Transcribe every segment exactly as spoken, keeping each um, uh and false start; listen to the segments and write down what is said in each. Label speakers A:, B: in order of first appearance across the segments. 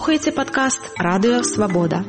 A: слухаеце падкаст «Радыё Свабода».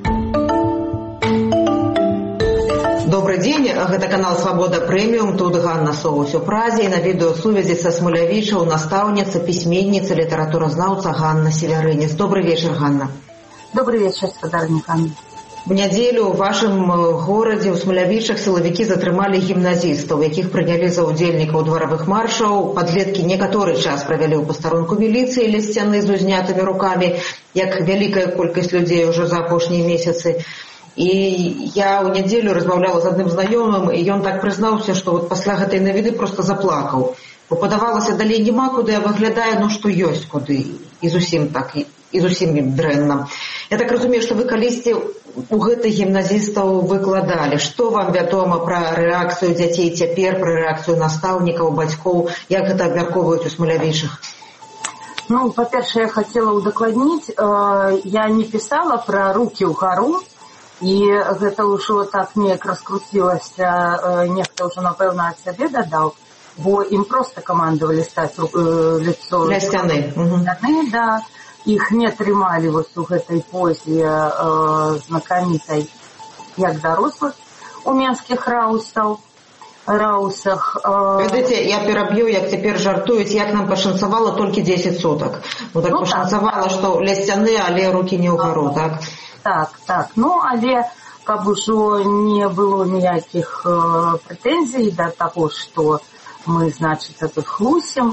B: Добрый день, гэта канал «Свабода Прэміум», тут Ганна Соус у Празе, і на відэосувязі са Смолявічаў настаўніца, пісьменніца, літаратуразнаўца Ганна Севярынец. Добрый вечер, Ганна.
C: Добрый вечер, спадарня Ганна.
B: В нядзелю ў вашым горадзе ў Смолявічах сілавікі затрымалі гімназістаў, якіх прынялі за ўдзельнікаў дваравых маршаў. Падлеткі некаторы час правялі ў пастарунку міліцыі ля сцяны з узнятымі рукамі, як вялікая колькасць людзей ужо за апошнія месяцы. І я ў нядзелю размаўляла з адным знаёмым, і ён так прызнаўся, што вот пасля гэтай навіны проста заплакаў. Бо падавалася, далей няма куды, а выглядае, ну што ёсць куды. І зусім так, і, і зусім дрэнна. Я так разумею, што вы калісьці у гэтых гімназістаў выкладалі. Што вам вядома пра рэакцыю дзяцей цяпер, пра рэакцыю настаўнікаў, бацькоў, як гэта абмяркоўваюць у Смолявічах?
C: Ну, па-першае, я хацела ўдакладніць, э, я не пісала пра рукі ўгару, і гэта ўжо так неяк раскруцілася, э, нехта ўжо, напэўна, ад сябе дадаў, бо ім проста камандавалі стаць э, лицо
B: ля сцяны.
C: Сцяны, да. Іх не трымалі вось у гэтай позе э, знакамітай, як дарослых, у менскіх раусаў, раусах. Э...
B: Ведаеце, я пераб'ю, як цяпер жартуюць, як нам пашанцавала толькі дзесяць сутак. Ну так ну, пашанцавала, так. Што ля сцяны, але рукі не ўгару, так?
C: Так, так. Ну, але каб ужо не было ніякіх э, прэтэнзій да таго, што мы, значыць, тут хлусім,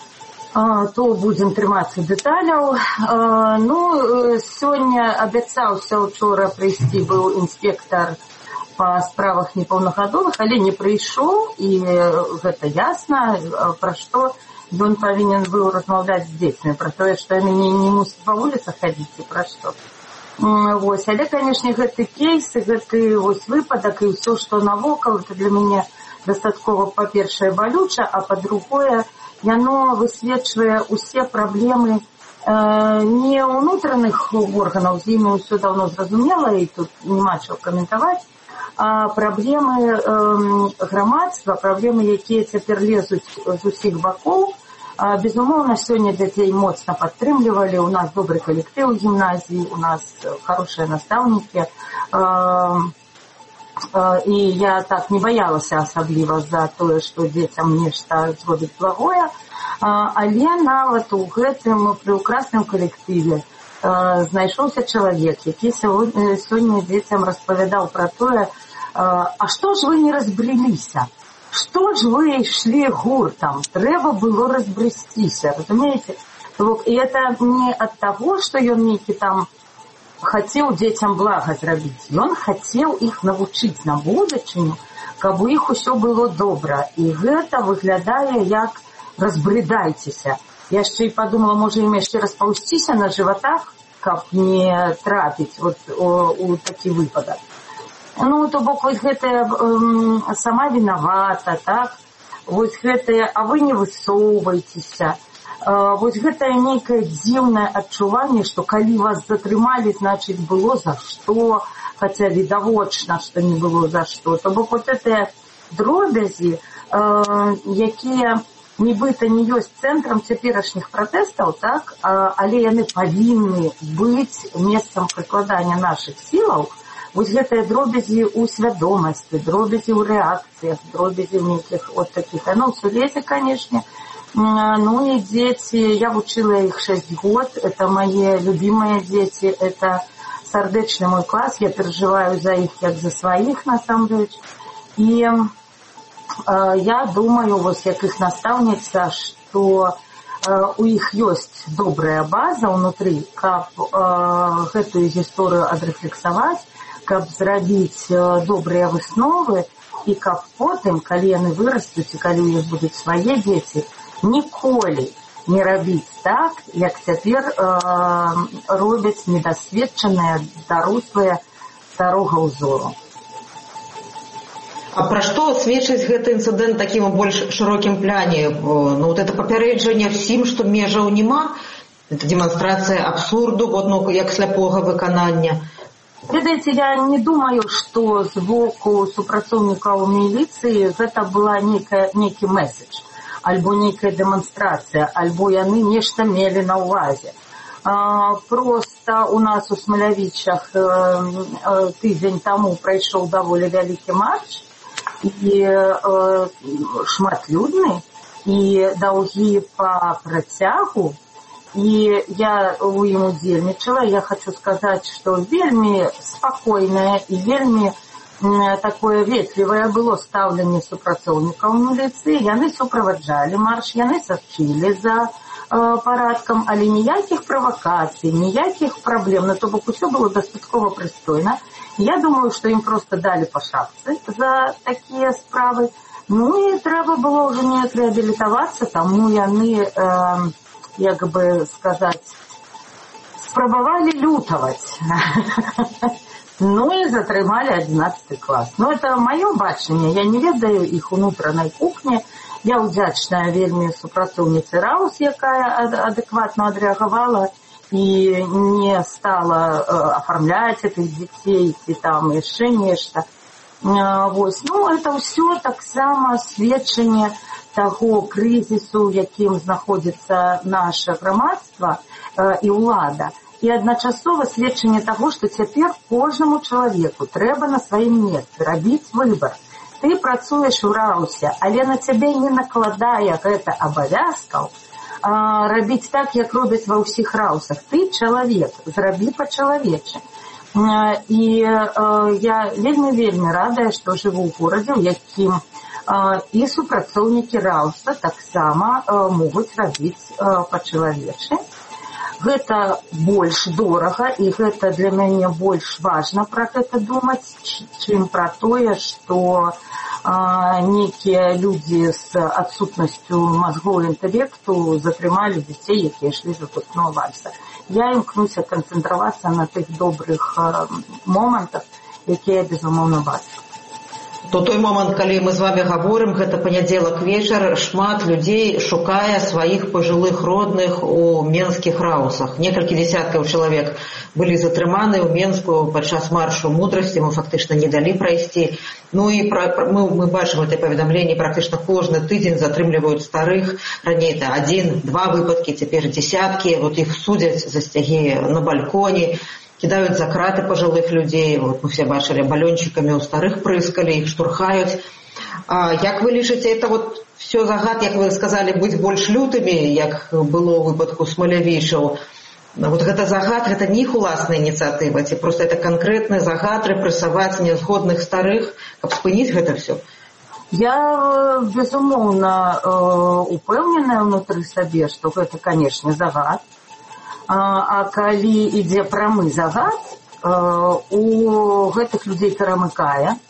C: то будзем трымацца дэталяў. Ну, сёння абяцаўся учора прыйсці быў інспектар па справах непаўнагадовых, але не прыйшоў, і гэта ясна, пра што ён павінен быў размаўляць з дзецьмі, пра тое, што яны не, не мусяць па вуліцах хадзіць і пра што. Вось, але, канешне, гэты кейс, гэты вось выпадак і ўсё, што навокал, это для мяне дастаткова, па-першае, балюча, а па-другое, яно высвечвае усе праблемы э, не ўнутраных органаў, з імі ўсё даўно зразумела, і тут няма чаго каментаваць, а праблемы э, грамадства, праблемы, якія цяпер лезуць з усіх бакоў. А, безумоўна, сёння дзяцей моцна падтрымлівалі, у нас добры калектыў у гімназіі, у нас хорошыя настаўнікі, э, і я так не баялася асабліва за тое, што дзецям нешта зробіць благое, але нават у гэтым прыўкрасным калектыве знайшоўся чалавек, які сёння дзецям распавядаў пра тое, а што ж вы не разбреліся? Што ж вы ішлі гуртам? Трэба было разбрысціся, разумееце? І это не ад таго, што ён нейкі там хацеў дзецям блага зрабіць. Ён хацеў іх навучыць на будучыню, каб у іх усё было добра. І гэта выглядае як разбрыдайцеся. Я яшчэ і падумала, можа ім яшчэ распаўсціся на жыватах, каб не трапіць вот, о, у такі выпадак. Ну, то бок, вось гэтая эм, сама вінавата, так? Вось гэтая, а вы не высоўвайцеся. Вось гэтае нейкае дзіўнае адчуванне, што калі вас затрымалі, значыць, было за што, хаця відавочна, што не было за што. То бок вот гэтыя дробязі, э, якія нібыта не ёсць цэнтрам цяперашніх пратэстаў, так, але яны павінны быць месцам прыкладання нашых сілаў, вось гэтыя дробязі ў свядомасці, дробязі ў рэакцыях, дробязі ў нейкіх от такіх. Ну, ў сулеце, канешне, ну и дети, я учила их шесть год, это мои любимые дети, это сердечный мой класс, я переживаю за их, как за своих, на самом деле. И э, я думаю, вот как их наставница, что э, у них есть добрая база внутри, как э, эту историю отрефлексовать, как сделать э, добрые высновы, и как потом, когда они вырастут, и когда у них будут свои дети, ніколі не рабіць так, як цяпер э, робяць недасведчаныя, дарослыя старога ўзору.
B: А пра што сведчыць гэты інцыдэнт такім у больш шырокім пляне? Ну, вот это папярэджанне всім, што межаў няма, это деманстрацыя абсурду, вот, ну, як сляпога выканання.
C: Ведаеце, я не думаю, што з боку супрацоўнікаў міліцыі гэта была нейкая, нейкі месседж, альбо нейкая дэманстрацыя, альбо яны нешта мелі на ўвазе. А, просто Просто у нас у Смалявічах тыдзень таму прайшоў даволі вялікі марш, і шматлюдны, і даўгі па працягу. І я у ім удзельнічала. Я хочу сказаць, што вельмі спакойнае і вельмі такое ветлівае было стаўленне супрацоўнікаў міліцыі. Яны суправаджалі марш, яны сачылі за парадкам, але ніякіх правакацый, ніякіх праблем. На то бок усё было дастаткова прыстойна. Я думаю, што ім проста далі па шапцы за такія справы. Ну і трэба было ўжо неяк рэабілітавацца, таму яны, э, як бы сказаць, спрабавалі лютаваць. Ну і затрымалі адзінаццаты клас. Ну, это маё бачанне, я не ведаю іх унутранай кухні. Я ўдзячная вельмі супрацоўніцы РАУС, якая адэкватна адрэагавала і не стала афармляць гэтых дзяцей ці там яшчэ нешта. Вось. Ну, это ўсё таксама сведчанне таго крызісу, у якім знаходзіцца наша грамадства і ўлада. І адначасова сведчанне таго, што цяпер кожнаму чалавеку трэба на сваім месцы рабіць выбар. Ты працуеш у РАУСе, але на цябе не накладае гэта абавязкаў а, рабіць так, як робяць ва ўсіх РАУСах. Ты чалавек, зрабі па-чалавечы. І а, я вельмі-вельмі радая, што жыву ў горадзе, у якім а, і супрацоўнікі РАУСа таксама а, могуць рабіць а, па-чалавечы. Гэта больш дорага, і гэта для мяне больш важна пра гэта думаць, чым пра тое, што а, нейкія людзі з адсутнасцю мазгоў і інтэлекту затрымалі дзяцей, якія ішлі з выпускного вальса. Я імкнуся канцэнтравацца на тых добрых а, момантах, якія, безумоўна, бачу.
B: То той момант, калі мы з вами гаворым, гэта панядзелак вечар, шмат людзей шукае сваіх пажылых родных у менскіх РАУСах. Некалькі дзесяткаў чалавек былі затрыманы ў Менску падчас маршу мудрасці, мы фактычна не далі прайсці. Ну і пра, мы, мы бачым гэтае паведамленне, практычна кожны тыдзень затрымліваюць старых, раней это адзін, два выпадкі, цяпер дзесяткі, вот іх судзяць за сцягі на бальконе, кидают за краты пожилых людей, вот мы все бачили, баллончиками у старых прыскали, их штурхают. А, як вы лічыце, это вот все загад, як вы сказали, быть больш лютыми, як было ў выпадку Смалявічаў. Вот гэта загад, гэта не іх уласная ініцыятыва, ці просто это конкретны загад рэпрэсаваць нязгодных старых, каб спыніць гэта все.
C: Я, безумоўна, упэўненая ўнутры сабе, што гэта, канешне, загад. А калі ідзе прамы загад, у гэтых людзей перамыкае,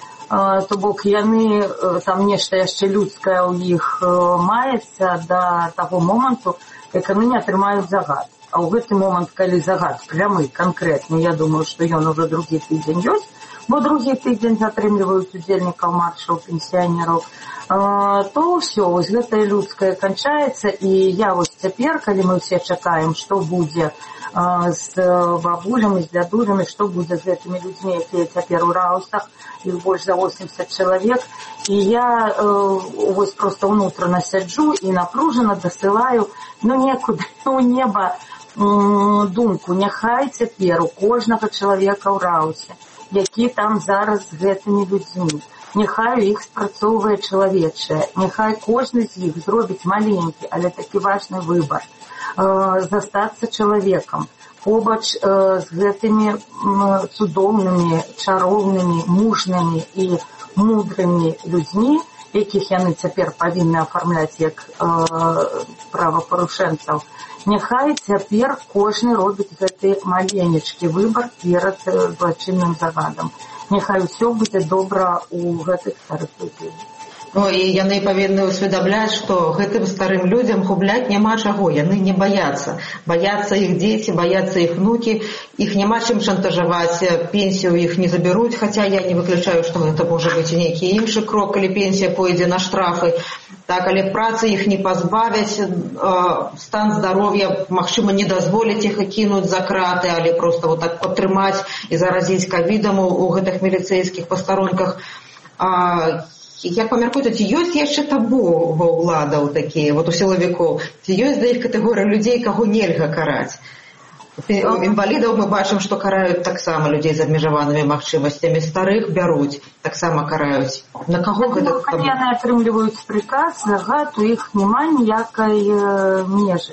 C: то бок яны там нешта яшчэ людскае ў іх маецца да таго моманту, як яны не атрымаюць загад. А ў гэты момант, калі загад прямы, канкрэтны, я думаю, што ён ужо другі тыдзень ёсць, бо другі тыдзень затрымліваюць удзельнікаў маршаў, пенсіянераў, то ўсё, вось гэтае людскае канчаецца, і я вось цяпер, калі мы ўсе чакаем, што будзе з бабулямі, з дзядулямі, што будзе з гэтымі людзьмі, якія цяпер у РАУСах, іх больш за восемьдесят чалавек, і я вось проста ўнутрана сяджу і напружана дасылаю, ну, некуды у неба думку, няхай цяпер у кожнага чалавека ў РАУСе, які там зараз з гэтымі людзьмі, няхай у іх спрацоўвае чалавечае, няхай кожны з іх зробіць маленькі, але такі важны выбар, э, застацца чалавекам, побач э, з гэтымі э, цудоўнымі, чароўнымі, мужнымі і мудрымі людзьмі, якіх яны цяпер павінны афармляць як э, правапарушэнцаў. Няхай цяпер кожны робіць гэты маленечкі выбар перад злачынным загадам. Няхай усё будзе добра ў гэтых старых людзей.
B: Ну і яны павінны усведамляць, што гэтым старым людзям губляць няма чаго, яны не баяцца. Баяцца іх дзеці, баяцца іх внукі, іх няма чым шантажаваць, пенсію іх не забяруць, хаця я не выключаю, што гэта можа быць нейкі іншы крок, калі пенсія пойдзе на штрафы. Так, але працы іх не пазбавяць, э, стан здароўя, магчыма, не дазволіць іх кінуць за краты, але проста вот так падтрымаць і заразіць ковідам у гэтых міліцэйскіх пастаронках. А, як памяркуеце, ці ёсць яшчэ табу ва ўладаў такія, вот у сілавікоў? Ці ёсць да іх катэгорыя людзей, каго нельга караць? Інвалідаў мы бачым, што караюць таксама людзей з абмежаванымі магчымасцямі, старых бяруць, таксама караюць. На каго гэта?
C: Калі яны атрымліваюць прыказ, загад, у іх няма ніякай межы.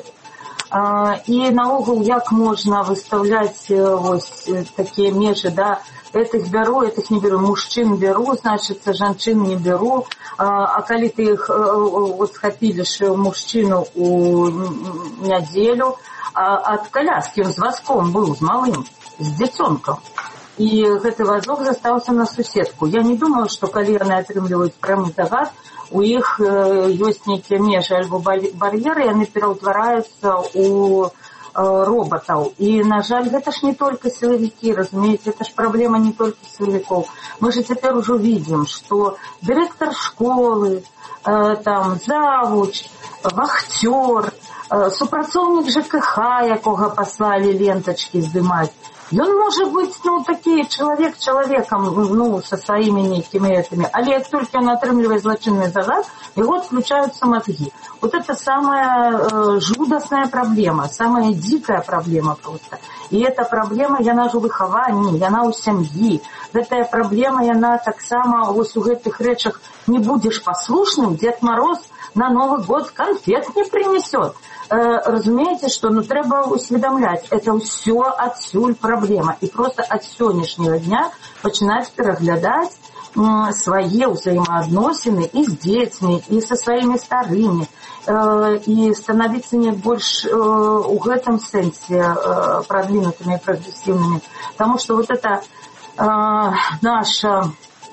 C: І наогул, як можна выстаўляць вось такія межы, да, этих беру, этих не беру, мужчин беру, значит, жанчын не беру, а калі ты их вот схапіліш мужчыну у нядзелю, ад каляскі, ён з вазком быў, з малым, з дзіцёнкам. І гэты вазок застаўся на суседку. Я не думаю, што калі яны атрымліваюць прамы загад, у іх ёсць нейкія межы альбо бар'еры, яны пераўтвараюцца у роботаў. І, на жаль, гэта ж не толькі сілавікі, разумееце, это ж праблема не толькі сілавікоў. Мы же цяпер ужо видим, што дырэктар школы, там, завуч, вахцёр, супрацоўнік ЖКХ, якога паслалі лентачкі здымаць, ён можа быць, ну, такі чалавек чалавекам, ну, са сваімі нейкімі этамі, але як толькі ён атрымлівае злачынны загад, яго адключаюцца мозги. Вот это самая э, жудасная проблема, самая дикая проблема просто. И эта проблема, яна ж у выхаванні, яна ў сям'і. Гэтая праблема, яна таксама вось у гэтых рэчах не будзеш паслушным, Дед Мороз на Новый год конфет не принесет. Э, разумеете, что ну, трэба усведомлять, это ўсё адсюль праблема. І просто ад сённяшняга дня пачынаць пераглядаць э, свае ўзаемаадносіны і з дзецьмі, і са сваімі старымі, э, і становіцца не больш э, у гэтым сэнсе э, продвинутыми и прогрессивными. Потому что вот это э, наше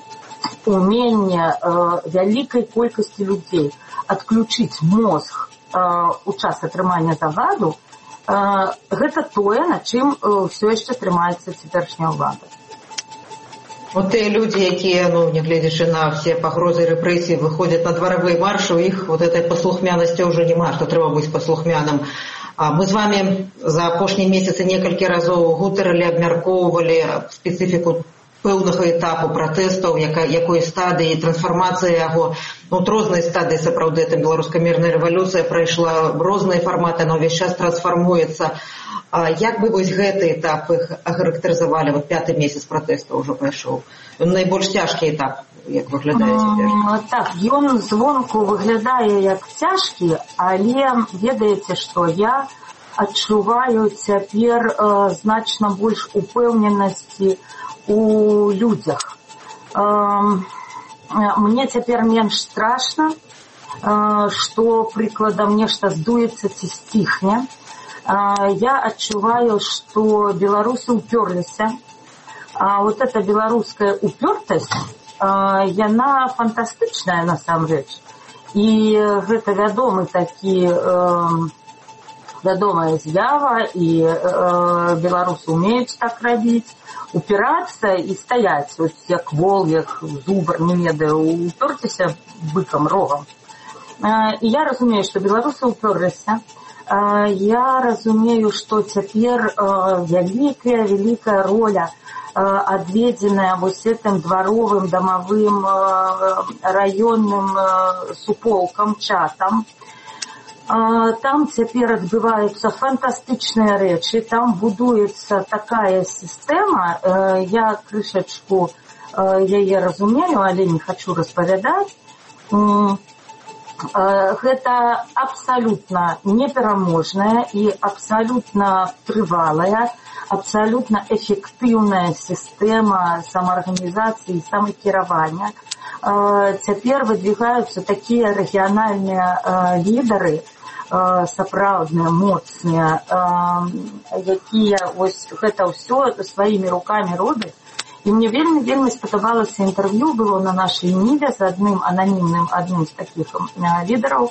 C: умение э, вялікай колькасці людзей адключыць мозг у час атрымання загаду, гэта тое, на чым ўсё яшчэ трымаецца цяперашняя ўлада.
B: Вот тыя людзі, якія, ну, нягледзячы на все пагрозы і рэпрэсіі, выходзяць на дваравыя маршы, у іх вот этой паслухмянасці ўжо няма, што трэба быць паслухмяным. Мы з вами за апошнія месяцы некалькі разоў гутарылі, абмяркоўвалі спецыфіку пэўнага этапу пратэстаў, якой стадыі трансфармацыі яго, ну, рознай стадыі сапраўды, это беларуская мірная рэвалюцыя прайшла розныя фарматы, она ўвесь час трансфармуецца. Як бы вось гэты этап іх ахарактарызавалі, вот пяты месяц пратэстаў ўжо прайшоў? Ён найбольш цяжкі этап, як выглядае цяпер?
C: Так, ён звонку выглядае як цяжкі, але ведаеце, што я адчуваю цяпер э, значна больш упэўненасці у людзях. Мне цяпер менш страшна, што прыкладам нешта здуецца ці сціхне. Я адчуваю, што беларусы ўпёрліся. Вот эта беларуская упёртасць, яна фантастычная насамрэч. І гэта вядомы такі вядомая з'ява, і беларусы умеюць так рабіць. Упирацца і стаяць, вот як вол, як зубр, не ведаю, упёрцеся быкам, рогам. І я разумею, што беларусы упёрліся. Я разумею, што цяпер вялікая, вялікая роля адведзеная вось гэтым дваровым, дамавым, раённым суполкам, чатам. Там цяпер адбываюцца фантастычныя рэчы, там будуецца такая сістэма, я крышачку яе разумею, але не хачу распавядаць. Гэта абсалютна непераможная і абсалютна трывалая, абсалютна эфектыўная сістэма самаарганізацыі і самакіравання. Цяпер выдвигаюцца такія рэгіянальныя лідары, сапраўдныя, моцныя, якія вось гэта ўсё сваімі рукамі робяць. І мне вельмі-вельмі спадабалася інтэрв'ю, было на нашай ніве з адным ананімным, адным з такіх лідараў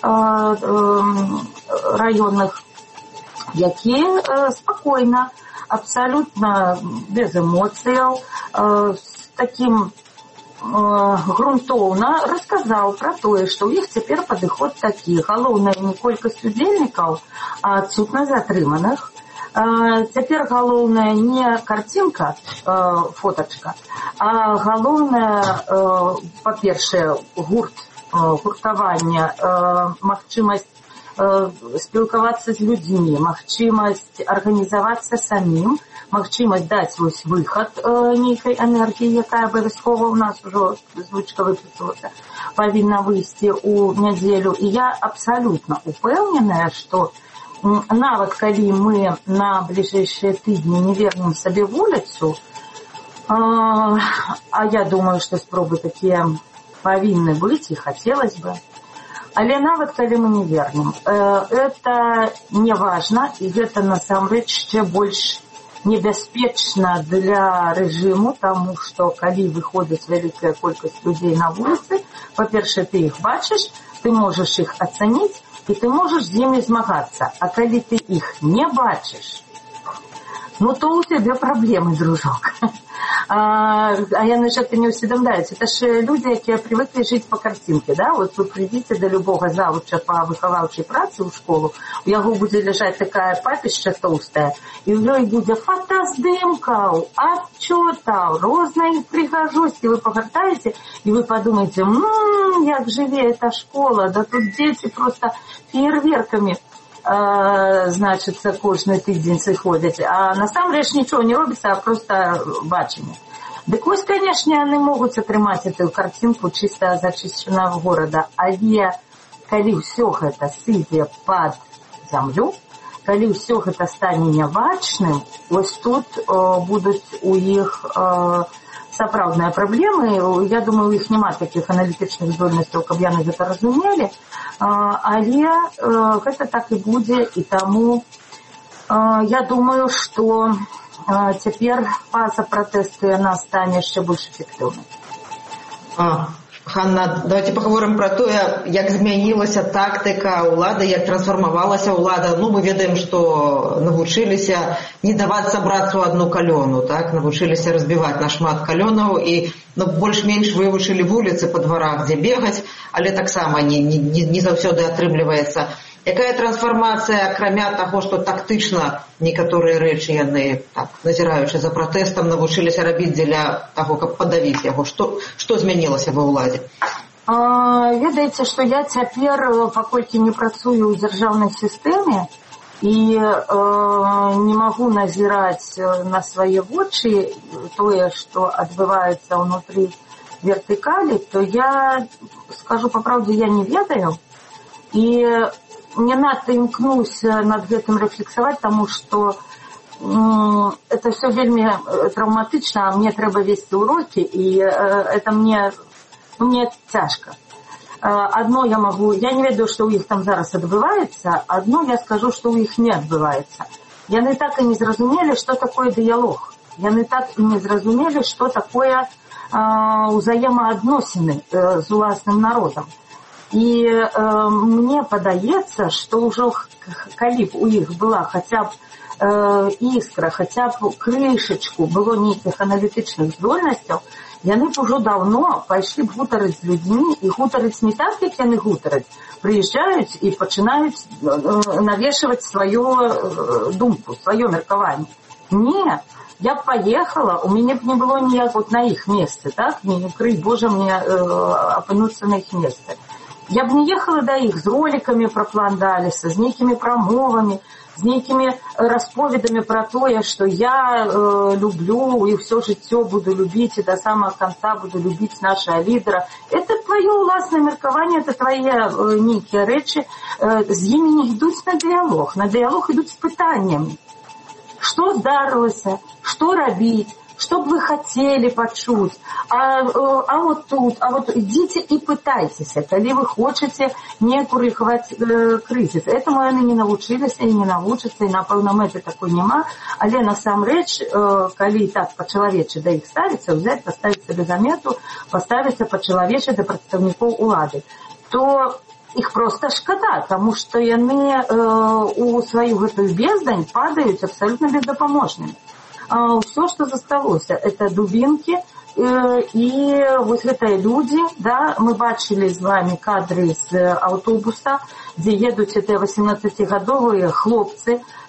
C: раённых, які спакойна, абсалютна без эмоцыяў, з такім грунтоўна расказаў пра тое, што ў іх цяпер падыход такі. Галоўнае не колькасць удзельнікаў, а адсутнасць затрыманых. Цяпер галоўная не карцінка, фотачка, а галоўная, па-першае, гурт, гуртаванне, магчымасць спілкавацца з людзьмі, магчымасць арганізавацца самім, магчымасць даць вось выхад нейкай энергіі, якая абавязкова ў нас ужо звычка выпісвацца, павінна выйсці ў нядзелю. І я абсалютна упэўненая, што нават калі мы на бліжэйшыя тыдні не вернем сабе вуліцу, а, а я думаю, што спробы такія павінны быць і хацелось бы, але нават калі мы не вернем, это не важна, і гэта насамрэч яшчэ больш небяспечна для рэжыму, таму што калі выходзіць вялікая колькасць людзей на вуліцы, па-першае, ты іх бачыш, ты можаш іх ацаніць, і ты можаш з імі змагацца. А калі ты іх не бачыш, ну то у цябе праблемы, дружок. А, а яны ж это не усведомляюць. Это ж люди, якія привыкли жыць по картинке, да? Вот вы придите до любого завуча по выхаваўчай працы ў школу, у яго будзе ляжаць такая папішча тоўстая, і ў ёй будзе фотаздымкаў, отчётаў, рознай прыгажосці. Вы пагартаеце, і вы подумаете, ммм, як жыве эта школа, да тут дзеці просто фейерверкамі значится, кожны тыдзень сыходзяць, а насамрэч нічого не робіцца, а просто бачанне. Дык вось, канешне, яны могуць атрымаць эту картинку чыста зачышчаного горада, але калі ўсё гэта сыдзе пад зямлю, калі ўсё гэта стане нябачным, вось тут о, будуць у іх о, сапраўдныя праблемы. Я думаю, у іх няма такіх аналітычных здольнасцяў, каб яны гэта разумелі, але гэта так і будзе, і таму я думаю, што цяпер фаза пратэсту яна стане яшчэ больш эфектыўнай.
B: Ханна, давайте поговорим про то, як змянілася тактика улады, як трансформавалася улада. Ну, мы ведаем, што навучыліся не даваць сабрацца ў одну калёну, так? Навучыліся разбіваць на шмат калёнаў і ну, больш-менш вывучылі вуліцы па дварах, дзе бегаць, але таксама не, не, не заўсёды атрымліваецца. Якая трансформацыя, акрамя таго, што тактычна некаторыя рэчы яны, так, назіраючы за пратэстам, навучыліся рабіць дзеля таго, каб падавіць яго? Што, што змянілася ва ўладзе?
C: А, ведаеце, што я цяпер, паколькі не працую ў дзяржаўнай сістэме і э, не магу назіраць на свае вочы тое, што адбываецца ўнутры вертыкалі, то я, скажу па праўдзе, я не ведаю. І не надо імкнуся над гэтым рэфлексаваць, таму што м, это все вельмі траўматычна, а мне трэба весці урокі, і э, это мне, ну, мне цяжка. Э, одно я могу, я не ведаю, што ў іх там зараз адбываецца, одно я скажу, што ў іх не адбываецца. Яны так і не зразумелі, што такое дыялог. Яны так і не зразумелі, што такое э, ўзаемаадносіны э, з уласным народам. І э, мне падаецца, што ўжо калі б у іх была хаця б э, іскра, хаця б крышачку было нейкіх аналітычных здольнасцяў, яны б ужо даўно пайшлі б гутарыць з людзьмі, і гутарыць не так, як яны гутараць, прыязджаюць і пачынаюць э, навешваць сваю э, думку, сваё меркаванне. Не, я б паехала, у мяне б не было ніяк вот на іх месцы, так? Не крый Божа мне э, апынуцца на іх месцы. Я б не ехала да іх з роликамі пра план Далеса, з нейкімі прамовамі, з нейкімі расповедамі пра тое, што я э, люблю і ўсё жыццё буду любіць, і да самага канца буду любіць нашага лідара. Это твоё ўласнае меркаванне, это твае э, нейкія рэчы. Э, з імі не ідуць на дыялог. На дыялог ідуць з пытаннямі. Што здарылася? Што рабіць? Что бы вы хотели почуть, а, а вот тут, а вот идите и пытайтесь, калі вы хочете не курыхаваць э, крызіс. Этому яны не навучыліся і не навучацца, і напэўна мэты такой няма, але насамрэч, э, калі так па-чалавечы да іх ставіцца, взять, паставіць сабе замету, паставіцца па-чалавечы да прадстаўнікоў улады, то іх проста шкада, таму што яны э, у сваю гэтую бездань падаюць абсалютна бездапаможнымі. А все, что засталося, это дубинки э, и вот гэтыя люди, да, мы бачили с вами кадры с автобуса, где едут эти восемнадцатигадовые хлопцы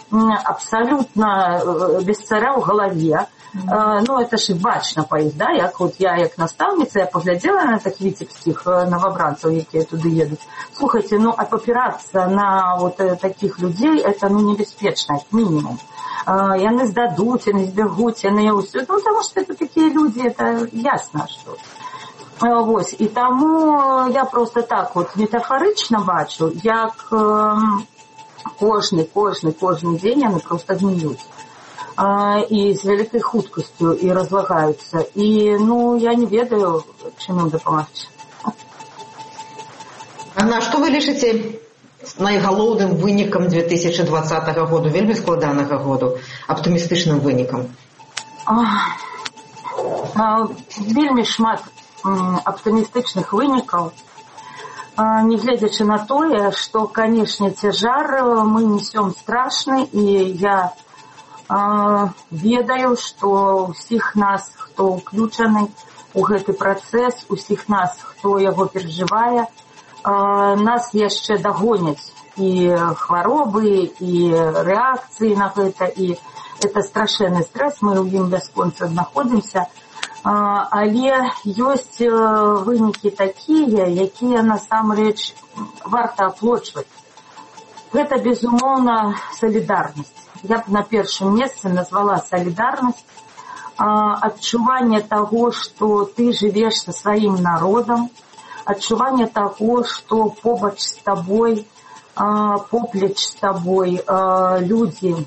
C: абсолютно без царя ў галаве. Mm-hmm. Ну, это ж бачна па іх, да? Як от я, як настаўніца, я паглядзела на так віцебскіх новобранцаў, якія туды едуць. Слухайте, ну, опираться на вот таких людей, это, ну, небеспечно, минимум. Яны сдадут, яны сбегут, яны ўсё. Ну, потому что это такие люди, это ясно, что. Вот. И тому я просто так вот метафорично бачу, як кожны, кожны, кожны день яны просто гниют. И с великой хуткостью и разлагаются. И, ну, я не ведаю, чым ім дапамагчы.
B: Анна, што вы лічыце найгалоўным вынікам две тысячи двадцатого году, вельмі складанага году, аптымістычным вынікам?
C: Вельмі шмат аптымістычных вынікаў, не гледзячы на тое, што, канешне, цяжар мы несём страшны, і я ведаю, што ўсіх нас, хто ўключаны ў гэты працэс, усіх нас, хто яго перажывае, нас яшчэ дагоняць і хваробы, і рэакцыі на гэта, і это страшэнны стрэс, мы ў ім бясконца знаходзімся, але ёсць вынікі такія, якія насамрэч варта аплочваць. Гэта, безумоўна, салідарнасць. Я б на першым месцы назвала салідарнасць, адчуванне таго, што ты жывеш са сваім народам, адчуванне таго, што побач з табой, поплеч з табой людзі,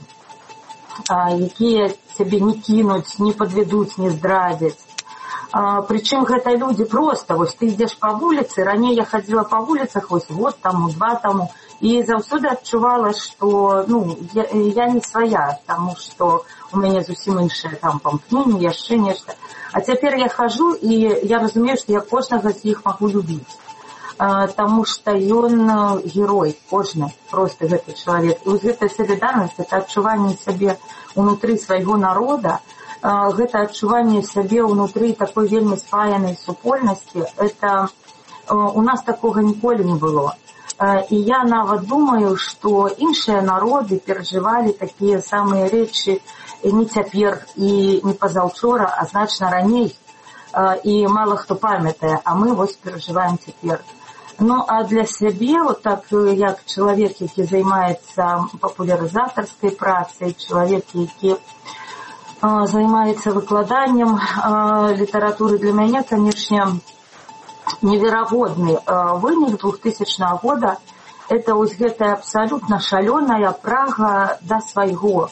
C: якія цябе не кінуць, не падведуць, не здрадзяць. Прычым гэта людзі проста, вось ты ідзеш па вуліцы, раней я хадзіла па вуліцах, вось год таму, два таму, і заўсёды адчувала, што, ну, я, я не свая, таму што у мяне зусім іншае там памкненне, яшчэ нешта. А цяпер я хожу, і я разумею, што я кожнага з іх магу любіць. Таму што ён герой, кожны, проста гэты чалавек. І вось гэтая салідарнасць, гэта адчуванне сябе ўнутры свайго народа, гэта адчуванне сябе ўнутры такой вельмі спаянай супольнасці, это у нас такога ніколі не было. І я нават думаю, што іншыя народы перажывалі такія самыя рэчы не цяпер і не пазаўчора, а значна раней. І мала хто памятае, а мы вось перажываем цяпер. Ну, а для сябе, вот так, як чалавек, які займаецца папулярызатарскай працай, чалавек, які займаецца выкладаннем літаратуры, для мяне, канечне, неверагодны вынік двухтысячнага года – это вось гэтая абсалютна шалёная прага да свайго.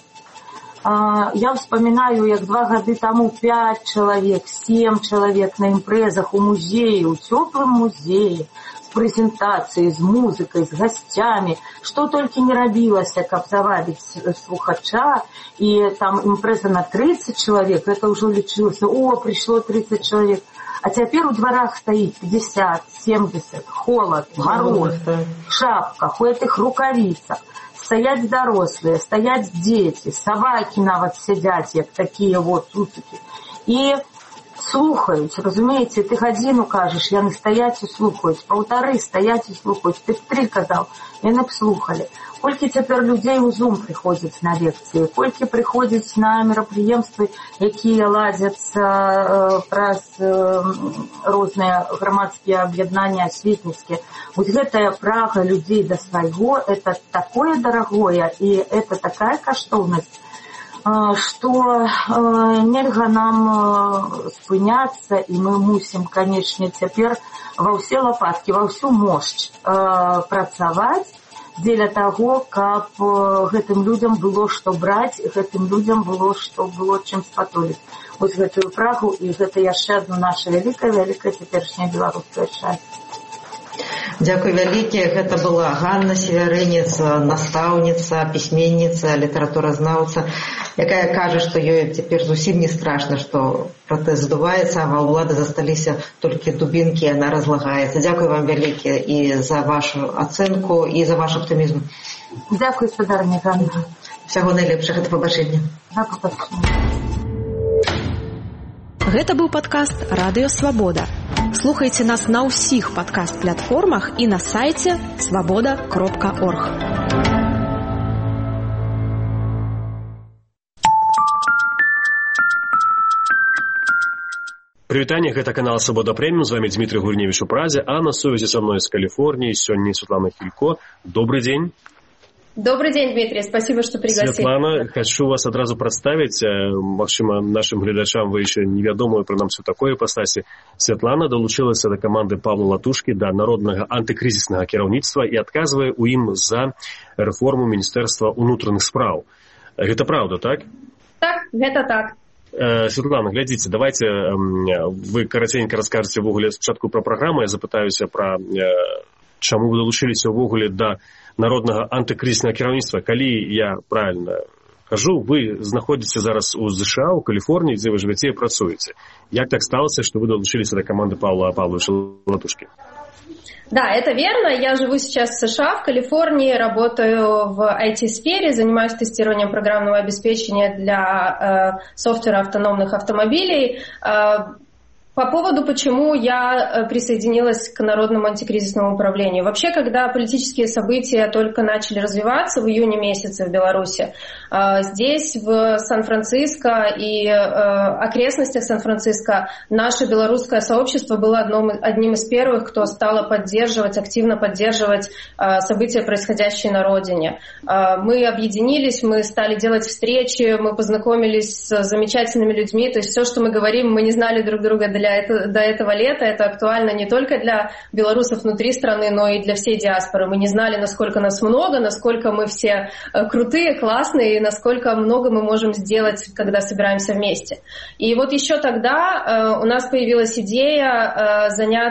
C: Я вспоминаю, як два гады таму пять чалавек, сем чалавек на імпрэзах у музеі, у цёплым музеі, з прэзентацыяй, з музыкай, з гасцямі, што толькі не рабілася, каб завабіць слухача, і там імпрэза на тридцать чалавек, гэта ўжо лічылася, о, прыйшло тридцать чалавек. А цяпер у дварах стаіць пятьдесят, семьдесят, холод, мороз, шапка, у гэтых рукавіцах. Стаяць дарослыя, стаяць дзеці, сабакі нават сядзяць, як такія вот цуцыкі. І слухаюць, разумееце, ты гадзіну кажаш, яны стаяць і слухаюць, паўтары стаяць і слухаюць, ты тры казаў, яны б слухалі. Колькі цяпер людзей у Zoom прыходзяць на лекцыі, колькі прыходзяць на мерапрыемствы, якія ладзяцца э, праз э, розныя грамадскія аб'яднання асветніцкія. Вось гэтая прага людзей да свайго, это такое дарагое, і это такая каштоўнасць, э, што э, нельга нам э, спыняцца, і мы мусім, канечне, цяпер ва ўсе лапаткі, ва ўсю мощь э, працаваць, дзеля таго, каб гэтым людзям было што браць, гэтым людзям было што было чым спатоліць. Вось гэтую прагу, і гэта яшчэ адно наша вялікая, вялікая цяперашняя беларуская шчасце.
B: Дзякуй вялікія. Гэта была Ганна Севярынец, настаўніца, пісьменніца, літаратуразнаўца, якая кажа, што ёй цяпер зусім не страшна, што пратэз здуваецца, а ва ўлады засталіся толькі дубінкі, і яна разлагаецца. Дзякуй вам вялікія і за вашу ацэнку, і за ваш аптымізм.
C: Дзякуй, спадарня Ганна.
B: Усяго найлепшага, да пабачэння.
C: Да пабачэння.
A: Гэта быў падкаст «Радыё Свабода». Слухайце нас на ўсіх падкаст-платформах і на сайце свабода кропка орг.
D: Прывітанне, гэта канал «Свабода Прэміум». З вами Дмитрий Гурневич у Празе, а на связи со мной из Калифорнии сегодня Светлана Хилько. Добрый день.
A: Добрый день, Дмитрий. Спасибо, что пригласили.
D: Светлана, хочу вас одразу представить. Максима, нашим глядачам вы еще невядомые про нам все такое ипостаси. Светлана долучилася до команды Павла Латушки, до народного антикризисного кіраўніцтва и отказывая у им за реформу Министерства внутренних справ. Это правда, так?
A: Так, это так.
D: Светлана, глядзіце, давайте вы караценька раскажаце ўвогуле спачатку пра праграму, я запытаюся пра чаму вы далучыліся ўвогуле да народнага антыкрызіснага кіраўніцтва. Калі я правильно кажу, вы знаходзіце зараз у США, у Каліфорніі, дзе вы жывяце і працуеце. Як так сталося, што вы далучыліся да каманды Павла Павловича Латушки?
A: Да, это верно. Я живу сейчас в США, в Калифорнии, работаю в ай ти-сфере, занимаюсь тестированием программного обеспечения для э, софтвера автономных автомобилей. Э, По поводу, почему я присоединилась к Народному антикризисному управлению. Вообще, когда политические события только начали развиваться в июне месяце в Беларуси, здесь, в Сан-Франциско и окрестностях Сан-Франциско, наше белорусское сообщество было одним, одним из первых, кто стало поддерживать, активно поддерживать события, происходящие на родине. Мы объединились, мы стали делать встречи, мы познакомились с замечательными людьми. То есть все, что мы говорим, мы не знали друг друга для Это, до этого лета, это актуально не только для белорусов внутри страны, но и для всей диаспоры. Мы не знали, насколько нас много, насколько мы все крутые, классные, и насколько много мы можем сделать, когда собираемся вместе. И вот еще тогда э, у нас появилась идея э,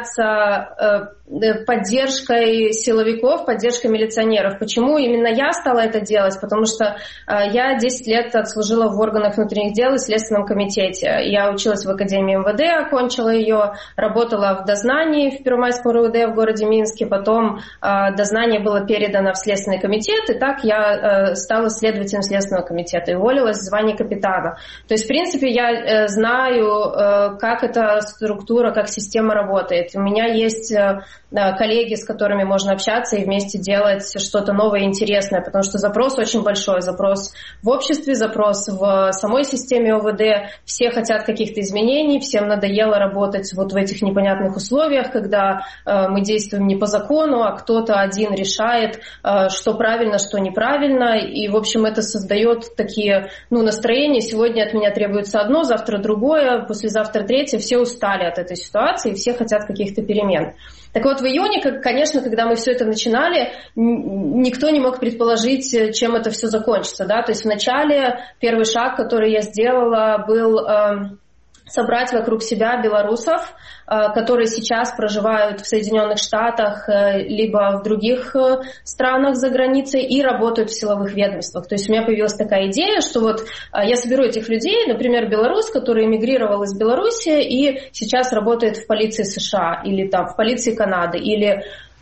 A: заняться э, поддержкой силовиков, поддержкой милиционеров. Почему именно я стала это делать? Потому что э, я десять лет отслужила в органах внутренних дел и Следственном комитете. Я училась в Академии эм вэ дэ, окончила ее, работала в дознании в Первомайском эр у дэ в городе Минске, потом э, дознание было передано в Следственный комитет, и так я э, стала следователем Следственного комитета и уволилась в звании капитана. То есть, в принципе, я э, знаю, э, как эта структура, как система работает. У меня есть э, коллеги, с которыми можно общаться и вместе делать что-то новое и интересное, потому что запрос очень большой, запрос в обществе, запрос в самой системе о вэ дэ, все хотят каких-то изменений, всем надоело работать вот в этих непонятных условиях, когда э, мы действуем не по закону, а кто-то один решает, э, что правильно, что неправильно, и, в общем, это создает такие, ну, настроения. Сегодня от меня требуется одно, завтра другое, послезавтра третье. Все устали от этой ситуации, все хотят каких-то перемен. Так вот, в июне, конечно, когда мы все это начинали, никто не мог предположить, чем это все закончится, да, то есть вначале первый шаг, который я сделала, был э, собрать вокруг себя белорусов, которые сейчас проживают в Соединенных Штатах либо в других странах за границей и работают в силовых ведомствах. То есть у меня появилась такая идея, что вот я соберу этих людей, например, белорус, который эмигрировал из Беларуси и сейчас работает в полиции США или там в полиции Канады или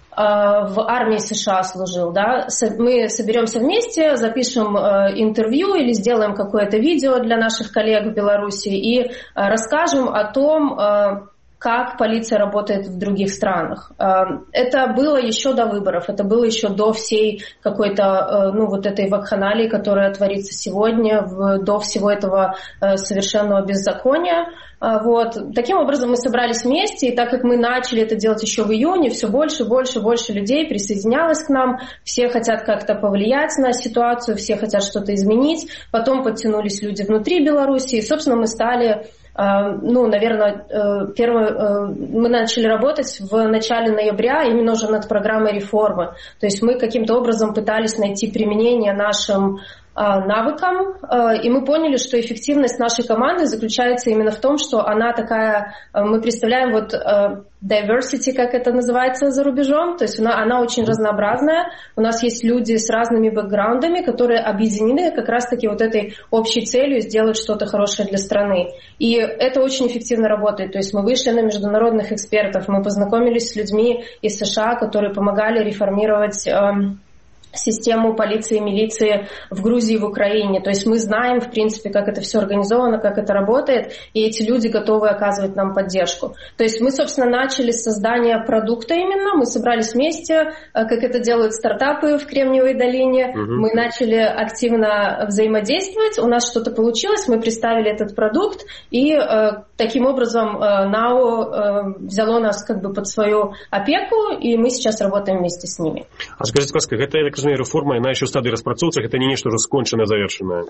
A: в армии США служил, да, мы соберемся вместе, запишем интервью или сделаем какое-то видео для наших коллег в Беларуси и расскажем о том, как полиция работает в других странах. Это было еще до выборов, это было еще до всей какой-то, ну, вот этой вакханалии, которая творится сегодня, до всего этого совершенного беззакония. Вот. Таким образом мы собрались вместе, и так как мы начали это делать еще в июне, все больше, больше, больше людей присоединялось к нам, все хотят как-то повлиять на ситуацию, все хотят что-то изменить, потом подтянулись люди внутри Беларуси, и, собственно, мы стали, ну, наверное, первое, мы начали работать в начале ноября именно уже над программой реформы, то есть мы каким-то образом пытались найти применение нашим навыкам, и мы поняли, что эффективность нашей команды заключается именно в том, что она такая, мы представляем вот diversity, как это называется за рубежом, то есть она, она очень разнообразная, у нас есть люди с разными бэкграундами, которые объединены как раз-таки вот этой общей целью сделать что-то хорошее для страны, и это очень эффективно работает, то есть мы вышли на международных экспертов, мы познакомились с людьми из США, которые помогали реформировать систему полиции и милиции в Грузии и в Украине. То есть мы знаем, в принципе, как это все организовано, как это работает, и эти люди готовы оказывать нам поддержку. То есть мы, собственно, начали с создания продукта именно, мы собрались вместе, как это делают стартапы в Кремниевой долине, угу. Мы начали активно взаимодействовать, у нас что-то получилось, мы представили этот продукт, и э, таким образом э, НАО э, взяло нас как бы под свою опеку, и мы сейчас работаем вместе с ними.
D: А скажите, пожалуйста, это, я так разумею, реформа, она еще в стадии распрацоўцы, это не нечто уже сконченное, завершенное?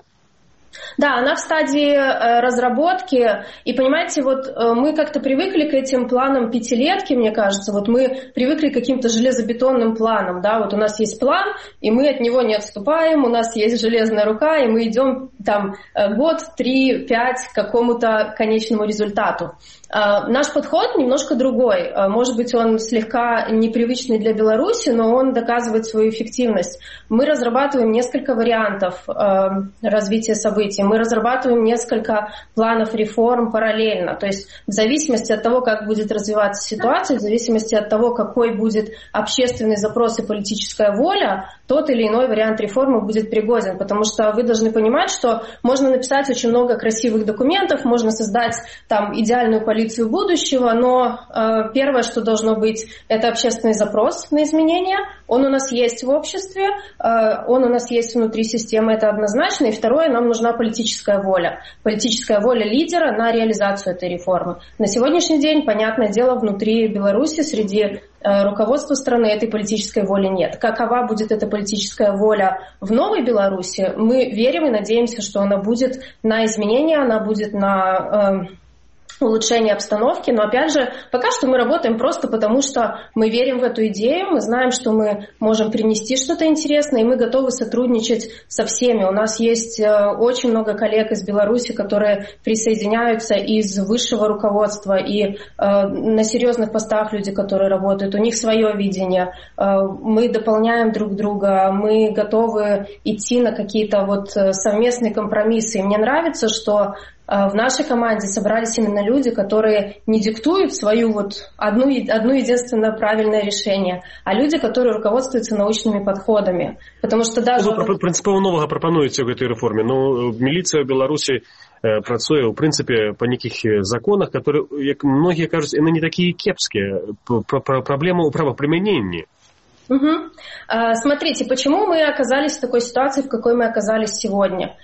A: Да, она в стадии э, разработки, и понимаете, вот э, мы как-то привыкли к этим планам пятилетки, мне кажется, вот мы привыкли к каким-то железобетонным планам, да, вот у нас есть план, и мы от него не отступаем, у нас есть железная рука, и мы идем там э, год, три, пять к какому-то конечному результату. Э, наш подход немножко другой, э, может быть, он слегка непривычный для Беларуси, но он доказывает свою эффективность. Мы разрабатываем несколько вариантов э, развития событий. Мы разрабатываем несколько планов реформ параллельно. То есть в зависимости от того, как будет развиваться ситуация, в зависимости от того, какой будет общественный запрос и политическая воля, тот или иной вариант реформы будет пригоден. Потому что вы должны понимать, что можно написать очень много красивых документов, можно создать там идеальную полицию будущего, но э, первое, что должно быть, это общественный запрос на изменения. Он у нас есть в обществе, э, он у нас есть внутри системы, это однозначно. И второе, нам нужна политическая воля. Политическая воля лидера на реализацию этой реформы. На сегодняшний день, понятное дело, внутри Беларуси, среди э, руководства страны этой политической воли нет. Какова будет эта политическая воля в новой Беларуси, мы верим и надеемся, что она будет на изменения, она будет на... Э, улучшение обстановки, но опять же, пока что мы работаем просто потому, что мы верим в эту идею, мы знаем, что мы можем принести что-то интересное, и мы готовы сотрудничать со всеми. У нас есть очень много коллег из Беларуси, которые присоединяются из высшего руководства, и э, на серьезных постах люди, которые работают, у них свое видение. Э, мы дополняем друг друга, мы готовы идти на какие-то вот совместные компромиссы. И мне нравится, что в нашей команде собрались именно люди, которые не диктуют свою вот одну, одну единственное правильное решение, а люди, которые руководствуются научными подходами. Потому что даже...
D: Вы принципова новага прапануеце ў гэтай рэформе. Ну, міліцыя ў Беларусі працуе, ў прынцыпе, па нейкіх законах, которые, як многія кажуць, яны не такія кепскія. Праблема ў правапрымяненні.
A: Угу. Смотрите, почему мы оказались в такой ситуации, в какой мы оказались сегодня?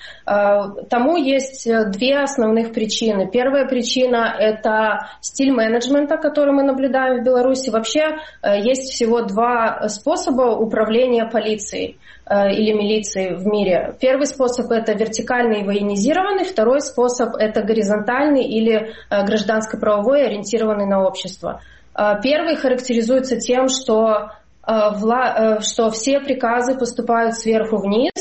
A: Тому есть две основных причины. Первая причина – это стиль менеджмента, который мы наблюдаем в Беларуси. Вообще есть всего два способа управления полицией или милицией в мире. Первый способ – это вертикальный и военизированный, второй способ – это горизонтальный или гражданско-правовой, ориентированный на общество. Первый характеризуется тем, что что все приказы поступают сверху вниз,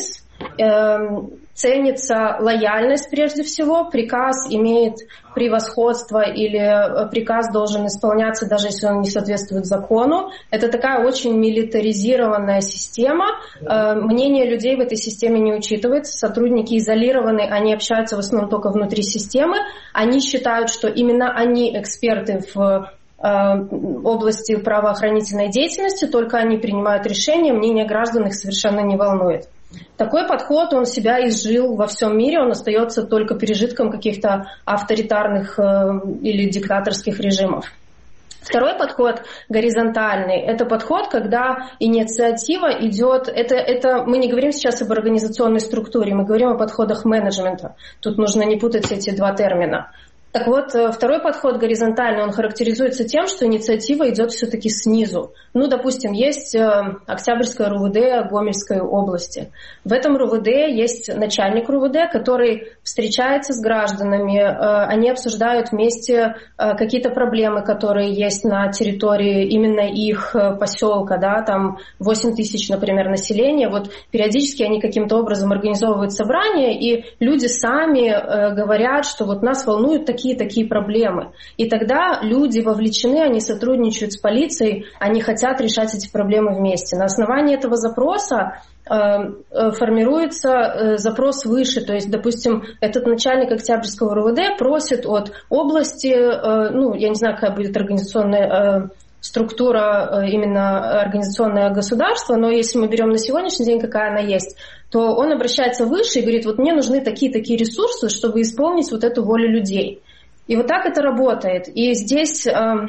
A: ценится лояльность прежде всего, приказ имеет превосходство или приказ должен исполняться, даже если он не соответствует закону. Это такая очень милитаризированная система. Мнение людей в этой системе не учитывается. Сотрудники изолированы, они общаются в основном только внутри системы. Они считают, что именно они эксперты в области правоохранительной деятельности, только они принимают решения, мнение граждан их совершенно не волнует. Такой подход, он себя изжил во всем мире, он остается только пережитком каких-то авторитарных или диктаторских режимов. Второй подход горизонтальный. Это подход, когда инициатива идет... Это, это, мы не говорим сейчас об организационной структуре, мы говорим о подходах менеджмента. Тут нужно не путать эти два термина. Так вот, второй подход горизонтальный, он характеризуется тем, что инициатива идет все-таки снизу. Ну, допустим, есть Октябрьское РУВД Гомельской области. В этом РУВД есть начальник РУВД, который встречается с гражданами, они обсуждают вместе какие-то проблемы, которые есть на территории именно их поселка, да, там восемь тысяч, например, населения. Вот периодически они каким-то образом организовывают собрания, и люди сами говорят, что вот нас волнуют такие такие проблемы. И тогда люди вовлечены, они сотрудничают с полицией, они хотят решать эти проблемы вместе. На основании этого запроса э, формируется э, запрос выше. То есть, допустим, этот начальник Октябрьского РУВД просит от области, э, ну, я не знаю, какая будет организационная... Э, структура именно организационное государство, но если мы берем на сегодняшний день, какая она есть, то он обращается выше и говорит, вот мне нужны такие-такие ресурсы, чтобы исполнить вот эту волю людей. И вот так это работает. И здесь,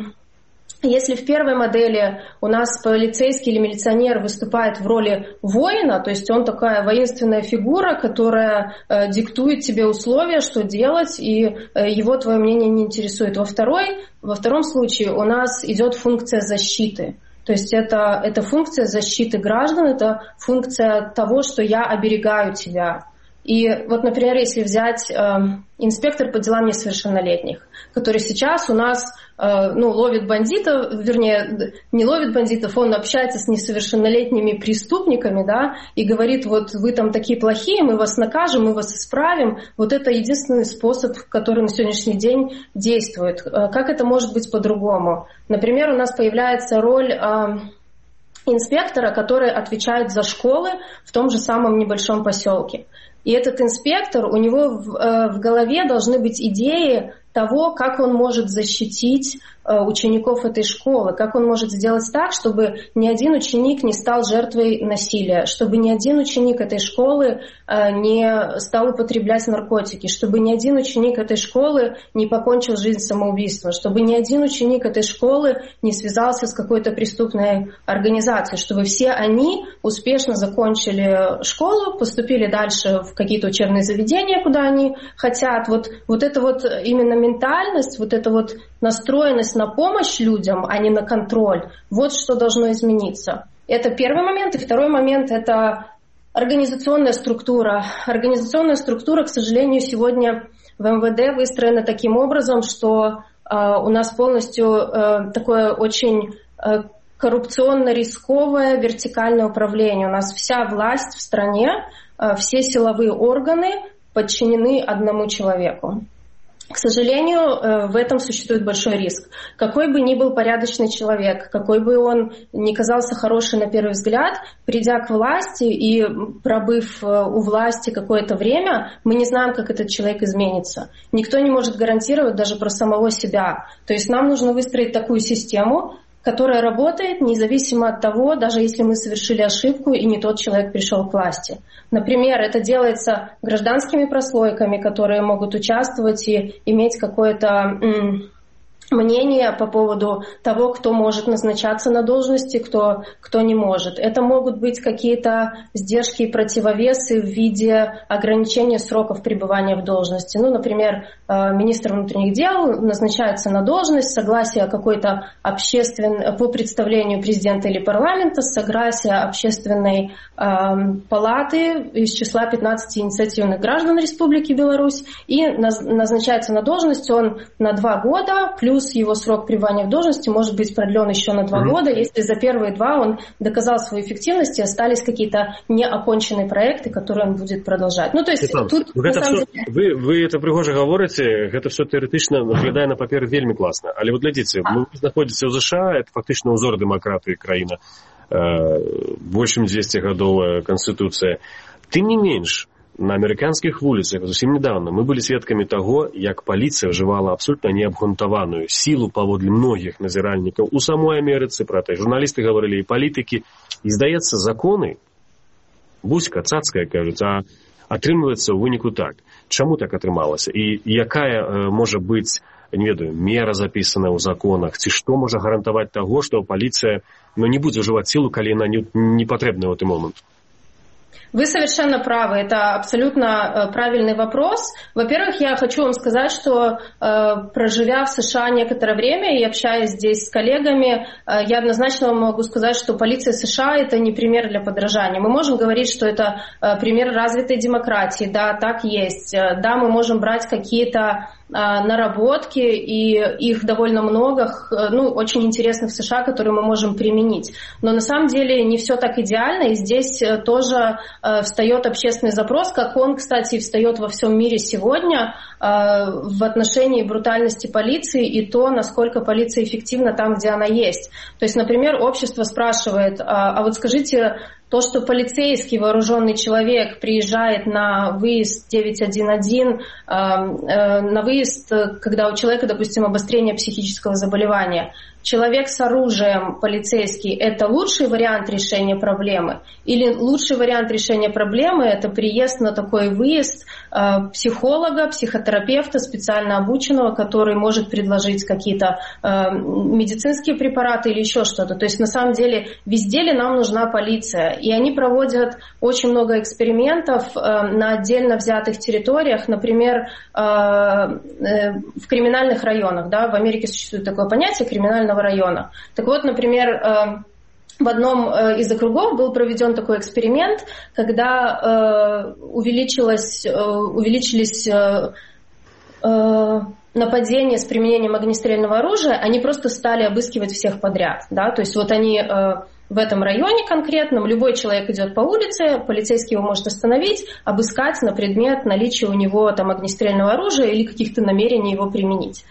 A: если в первой модели у нас полицейский или милиционер выступает в роли воина, то есть он такая воинственная фигура, которая диктует тебе условия, что делать, и его твое мнение не интересует. Во второй, во втором случае у нас идет функция защиты. То есть это, это функция защиты граждан, это функция того, что я оберегаю тебя. И вот, например, если взять э, инспектор по делам несовершеннолетних, который сейчас у нас э, ну, ловит бандитов, вернее, не ловит бандитов, он общается с несовершеннолетними преступниками, да, и говорит, вот вы там такие плохие, мы вас накажем, мы вас исправим. Вот это единственный способ, который на сегодняшний день действует. Э, как это может быть по-другому? Например, у нас появляется роль э, инспектора, который отвечает за школы в том же самом небольшом поселке. И этот инспектор, у него в, э, в голове должны быть идеи того, как он может защитить э, учеников этой школы, как он может сделать так, чтобы ни один ученик не стал жертвой насилия, чтобы ни один ученик этой школы э, не стал употреблять наркотики, чтобы ни один ученик этой школы не покончил жизнь самоубийством, чтобы ни один ученик этой школы не связался с какой-то преступной организацией, чтобы все они успешно закончили школу, поступили дальше в какие-то учебные заведения, куда они хотят. Вот, вот это вот именно ментальность, вот эта вот настроенность на помощь людям, а не на контроль, вот что должно измениться. Это первый момент. И второй момент – это организационная структура. Организационная структура, к сожалению, сегодня в эм вэ дэ выстроена таким образом, что э, у нас полностью э, такое очень э, коррупционно-рисковое вертикальное управление. У нас вся власть в стране, э, все силовые органы подчинены одному человеку. К сожалению, в этом существует большой риск. Какой бы ни был порядочный человек, какой бы он ни казался хороший на первый взгляд, придя к власти и пробыв у власти какое-то время, мы не знаем, как этот человек изменится. Никто не может гарантировать даже про самого себя. То есть нам нужно выстроить такую систему, которая работает независимо от того, даже если мы совершили ошибку и не тот человек пришел к власти. Например, это делается гражданскими прослойками, которые могут участвовать и иметь какое-то м- мнение по поводу того, кто может назначаться на должности, кто, кто не может. Это могут быть какие-то сдержки и противовесы в виде ограничения сроков пребывания в должности. Ну, например, министр внутренних дел назначается на должность, согласие какой-то общественной, по представлению президента или парламента, согласие общественной э, палаты из числа пятнадцати инициативных граждан Республики Беларусь, и назначается на должность он на два года, плюс его срок пребывания в должности может быть продлен еще на два mm-hmm. года, если за первые два он доказал свою эффективность и остались какие-то неоконченные проекты, которые он будет продолжать. Ну, то есть Светлана, тут на самом
D: все,
A: деле...
D: Вы, вы это пригожа говорите, гэта все тэарэтычна выглядае на паперы вельмі класна. Але вот глядзіце, мы знаходзіся ў ЗША, это фактычна ўзор дэмакратыі краіна, больш чым дзвесце гадовая канстытуцыя. Тым не менш, на амерыканскіх вуліцах зусім недавно мы былі сведкамі таго, як паліцыя ўжывала абсолютна неабгрунтаваную сілу паводле многіх назіральнікаў у самой Амерыцы, пра это журналісты гаварылі і палітыкі, і здаецца, законы бузька, цацкая, кажуць, а атрымліваецца ў выніку так. Чаму так атрымалася? І якая э, можа быць, не ведаю, мера запісаная ў законах, ці што можа гарантаваць таго, што паліцыя ну, не будзе ўжываць сілу, калі яна не, не патрэбная ў гэты момант?
A: Вы совершенно правы, это абсолютно правильный вопрос. Во-первых, я хочу вам сказать, что проживя в США некоторое время и общаясь здесь с коллегами, я однозначно вам могу сказать, что полиция США – это не пример для подражания. Мы можем говорить, что это пример развитой демократии, да, так есть. Да, мы можем брать какие-то наработки, и их довольно много, ну, очень интересных в США, которые мы можем применить. Но на самом деле не все так идеально, и здесь тоже встает общественный запрос, как он, кстати, встает во всем мире сегодня в отношении брутальности полиции и то, насколько полиция эффективна там, где она есть. То есть, например, общество спрашивает, а вот скажите, То, что полицейский вооруженный человек приезжает на выезд девять один один, на выезд, когда у человека, допустим, обострение психического заболевания, человек с оружием, полицейский, это лучший вариант решения проблемы? Или лучший вариант решения проблемы – это приезд на такой выезд э, психолога, психотерапевта, специально обученного, который может предложить какие-то э, медицинские препараты или еще что-то. То есть на самом деле везде ли нам нужна полиция? И они проводят очень много экспериментов э, на отдельно взятых территориях, например, э, э, в криминальных районах. Да? В Америке существует такое понятие криминального района. Так вот, например, в одном из округов был проведен такой эксперимент, когда увеличилось, увеличились нападения с применением огнестрельного оружия, они просто стали обыскивать всех подряд. Да? То есть вот они в этом районе конкретном, любой человек идет по улице, полицейский его может остановить, обыскать на предмет наличия у него там огнестрельного оружия или каких-то намерений его применить.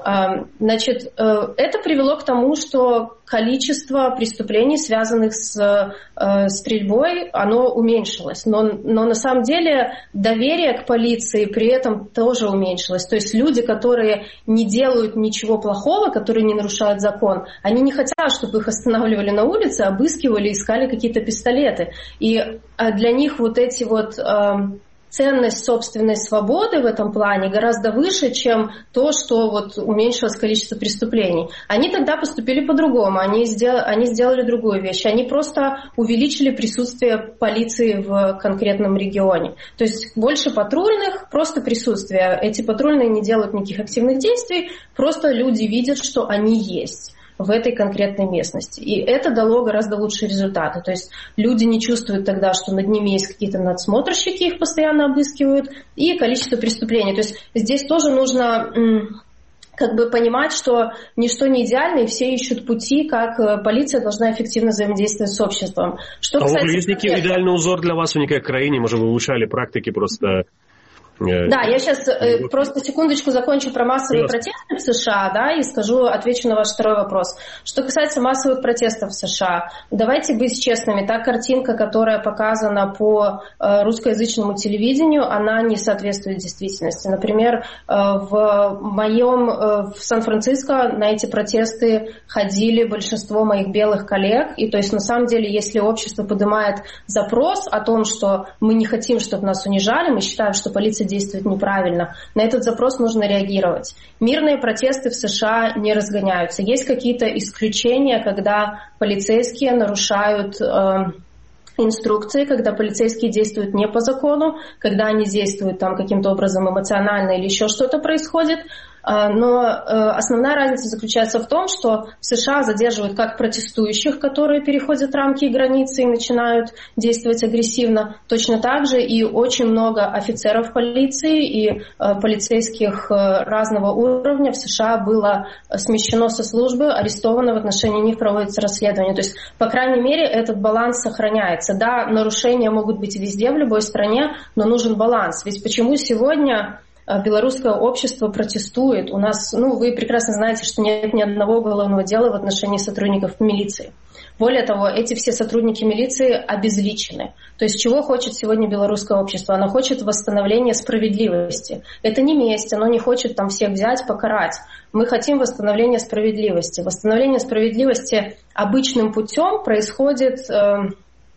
A: Значит, это привело к тому, что количество преступлений, связанных с стрельбой, оно уменьшилось. Но, но на самом деле доверие к полиции при этом тоже уменьшилось. То есть люди, которые не делают ничего плохого, которые не нарушают закон, они не хотят, чтобы их останавливали на улице, обыскивали, искали какие-то пистолеты. И для них вот эти вот... ценность собственной свободы в этом плане гораздо выше, чем то, что вот уменьшилось количество преступлений. Они тогда поступили по-другому, они сделали, они сделали другую вещь. Они просто увеличили присутствие полиции в конкретном регионе. То есть больше патрульных, просто присутствие. Эти патрульные не делают никаких активных действий, просто люди видят, что они есть в этой конкретной местности. И это дало гораздо лучшие результаты. То есть люди не чувствуют тогда, что над ними есть какие-то надсмотрщики, их постоянно обыскивают, и количество преступлений. То есть здесь тоже нужно как бы понимать, что ничто не идеально, и все ищут пути, как полиция должна эффективно взаимодействовать с обществом. Что
D: а
A: касается...
D: у есть який ідеальний узор для вас у некой країні? Може, ви вивчали практики просто...
A: Да, я сейчас э, просто секундочку закончу про массовые протесты в США, да, и скажу, отвечу на ваш второй вопрос. Что касается массовых протестов в США, давайте быть честными, та картинка, которая показана по э, русскоязычному телевидению, она не соответствует действительности. Например, э, в моем, э, в Сан-Франциско на эти протесты ходили большинство моих белых коллег, и то есть на самом деле, если общество поднимает запрос о том, что мы не хотим, чтобы нас унижали, мы считаем, что полиция действует неправильно. На этот запрос нужно реагировать. Мирные протесты в США не разгоняются. Есть какие-то исключения, когда полицейские нарушают э, инструкции, когда полицейские действуют не по закону, когда они действуют там каким-то образом эмоционально или еще что-то происходит. Но основная разница заключается в том, что в США задерживают как протестующих, которые переходят рамки и границы и начинают действовать агрессивно, точно так же и очень много офицеров полиции и полицейских разного уровня в США было смещено со службы, арестовано, в отношении них проводится расследование. То есть, по крайней мере, этот баланс сохраняется. Да, нарушения могут быть везде, в любой стране, но нужен баланс. Ведь почему сегодня белорусское общество протестует? У нас, ну, вы прекрасно знаете, что нет ни одного уголовного дела в отношении сотрудников милиции. Более того, эти все сотрудники милиции обезличены. То есть чего хочет сегодня белорусское общество? Оно хочет восстановления справедливости. Это не месть, оно не хочет там всех взять, покарать. Мы хотим восстановления справедливости. Восстановление справедливости обычным путем происходит... Э,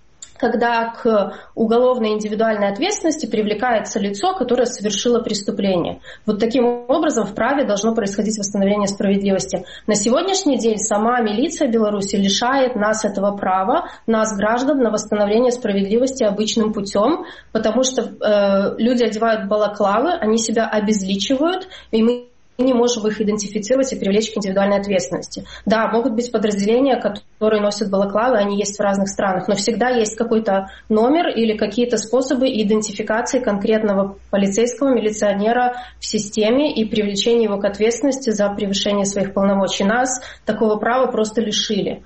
A: когда к уголовной индивидуальной ответственности привлекается лицо, которое совершило преступление. Вот таким образом в праве должно происходить восстановление справедливости. На сегодняшний день сама милиция Беларуси лишает нас этого права, нас, граждан, на восстановление справедливости обычным путем, потому что э, люди одевают балаклавы, они себя обезличивают, и мы не можем их идентифицировать и привлечь к индивидуальной ответственности. Да, могут быть подразделения, которые носят балаклавы, они есть в разных странах, но всегда есть какой-то номер или какие-то способы идентификации конкретного полицейского милиционера в системе и привлечения его к ответственности за превышение своих полномочий. Нас такого права просто лишили.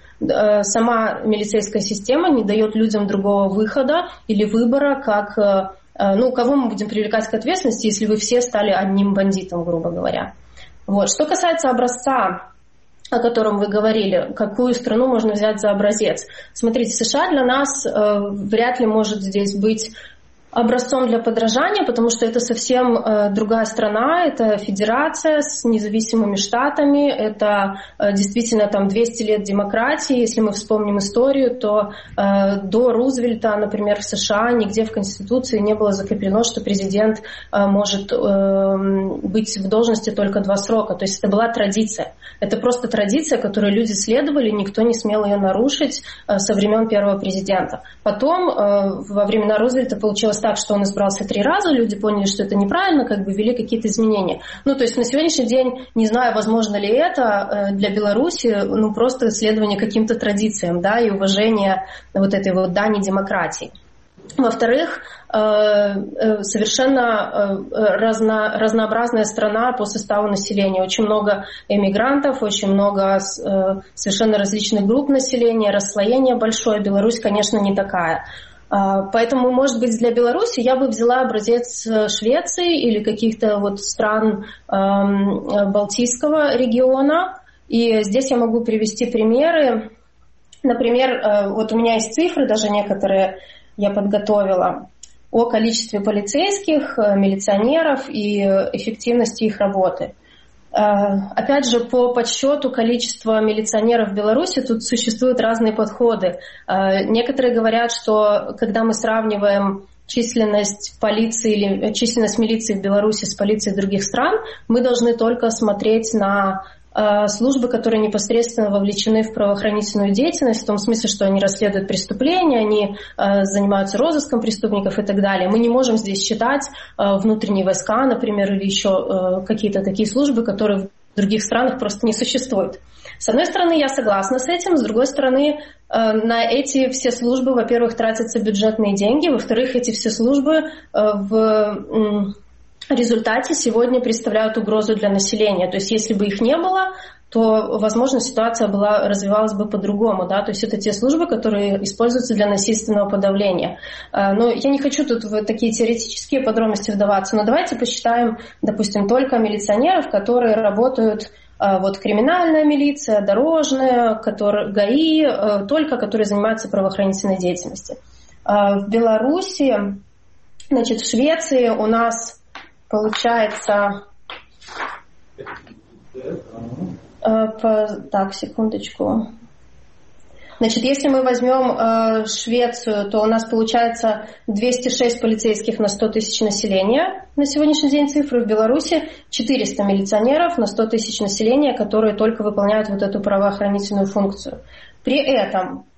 A: Сама милицейская система не дает людям другого выхода или выбора, как... Ну, кого мы будем привлекать к ответственности, если вы все стали одним бандитом, грубо говоря. Вот. Что касается образца о котором вы говорили, какую страну можно взять за образец. Смотрите, США для нас э, вряд ли может здесь быть образцом для подражания, потому что это совсем э, другая страна, это федерация с независимыми штатами, это э, действительно там двести лет демократии. Если мы вспомним историю, то э, до Рузвельта, например, в США нигде в Конституции не было закреплено, что президент э, может э, быть в должности только два срока. То есть это была традиция. Это просто традиция, которой люди следовали, никто не смел ее нарушить э, со времен первого президента. Потом э, во времена Рузвельта получилось так, что он избрался три раза, люди поняли, что это неправильно, как бы ввели какие-то изменения. Ну, то есть на сегодняшний день, не знаю, возможно ли это для Беларуси, ну, просто следование каким-то традициям, да, и уважение вот этой вот дани демократии. Во-вторых, совершенно разно, разнообразная страна по составу населения. Очень много эмигрантов, очень много совершенно различных групп населения, расслоение большое. Беларусь, конечно, не такая. Поэтому, может быть, для Беларуси я бы взяла образец Швеции или каких-то вот стран э, Балтийского региона. И здесь я могу привести примеры. Например, э, вот у меня есть цифры, даже некоторые я подготовила, о количестве полицейских, милиционеров и эффективности их работы. Опять же, по подсчету количества милиционеров в Беларуси тут существуют разные подходы. Некоторые говорят, что когда мы сравниваем численность полиции или численность милиции в Беларуси с полицией других стран, мы должны только смотреть на службы, которые непосредственно вовлечены в правоохранительную деятельность, в том смысле, что они расследуют преступления, они занимаются розыском преступников и так далее. Мы не можем здесь считать внутренние войска, например, или еще какие-то такие службы, которые в других странах просто не существуют. С одной стороны, я согласна с этим, с другой стороны, на эти все службы, во-первых, тратятся бюджетные деньги, во-вторых, эти все службы в в результате сегодня представляют угрозу для населения. То есть если бы их не было, то, возможно, ситуация была, развивалась бы по-другому. Да? То есть это те службы, которые используются для насильственного подавления. Но я не хочу тут в такие теоретические подробности вдаваться, но давайте посчитаем, допустим, только милиционеров, которые работают, вот криминальная милиция, дорожная, которые, ГАИ, только которые занимаются правоохранительной деятельностью. В Беларуси, значит, в Швеции у нас получается, э, по, так, секундочку. Значит, если мы возьмем э, Швецию, то у нас получается двести шесть полицейских на сто тысяч населения. На сегодняшний день цифры. В Беларуси четыреста милиционеров на сто тысяч населения, которые только выполняют вот эту правоохранительную функцию. При этом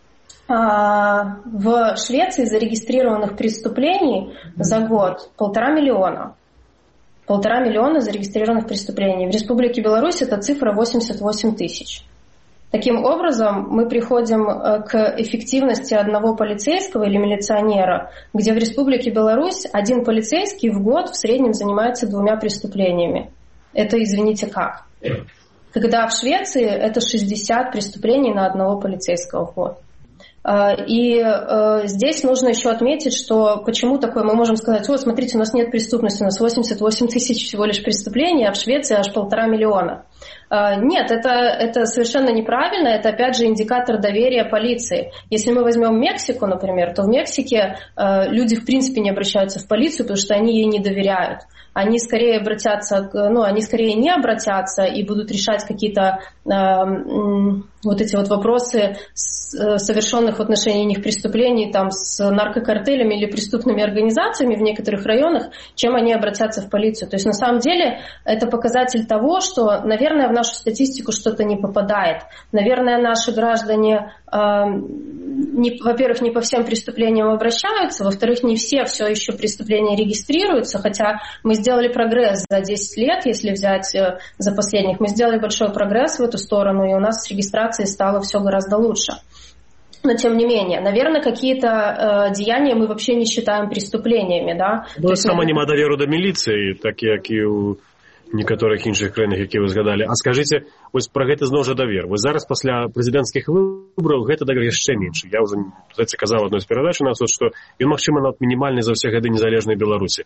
A: в Швеции зарегистрированных преступлений за год полтора миллиона. Полтора миллиона зарегистрированных преступлений. В Республике Беларусь эта цифра восемьдесят восемь тысяч. Таким образом, мы приходим к эффективности одного полицейского или милиционера, где в Республике Беларусь один полицейский в год в среднем занимается двумя преступлениями. Это, извините, как? Когда в Швеции это шестьдесят преступлений на одного полицейского в год. И э, здесь нужно еще отметить, что почему такое, мы можем сказать, о, смотрите, у нас нет преступности, у нас восемьдесят восемь тысяч всего лишь преступлений, а в Швеции аж полтора миллиона. Э, нет, это, это совершенно неправильно, это опять же индикатор доверия полиции. Если мы возьмем Мексику, например, то в Мексике э, люди в принципе не обращаются в полицию, потому что они ей не доверяют. Они скорее обратятся, ну, они скорее не обратятся и будут решать какие-то э, вот эти вот вопросы с, э, совершенных в отношении них преступлений там, с наркокартелями или преступными организациями в некоторых районах, чем они обратятся в полицию. То есть на самом деле это показатель того, что, наверное, в нашу статистику что-то не попадает. Наверное, наши граждане, э, не, во-первых, не по всем преступлениям обращаются, во-вторых, не все все еще преступления регистрируются, хотя мы сделали прогресс за десять лет, если взять э, за последних, мы сделали большой прогресс в эту сторону, и у нас с регистрацией стало все гораздо лучше. Но тем не менее, наверное, какие-то э, деяния мы вообще не считаем преступлениями, да?
D: Ну, сама нема доверу до міліції, так як і у некаторых іншых краінах, які вы згадалі. А скажите, ось про гэта зноў жа давер. Вы зараз пасля прэзідэнцкіх выбараў гэта давер яшчэ меншы. Я ўжо казаў адной з перадач у нас, што ён, магчыма, нават мінімальны за ўсе гады незалежнай Беларусі.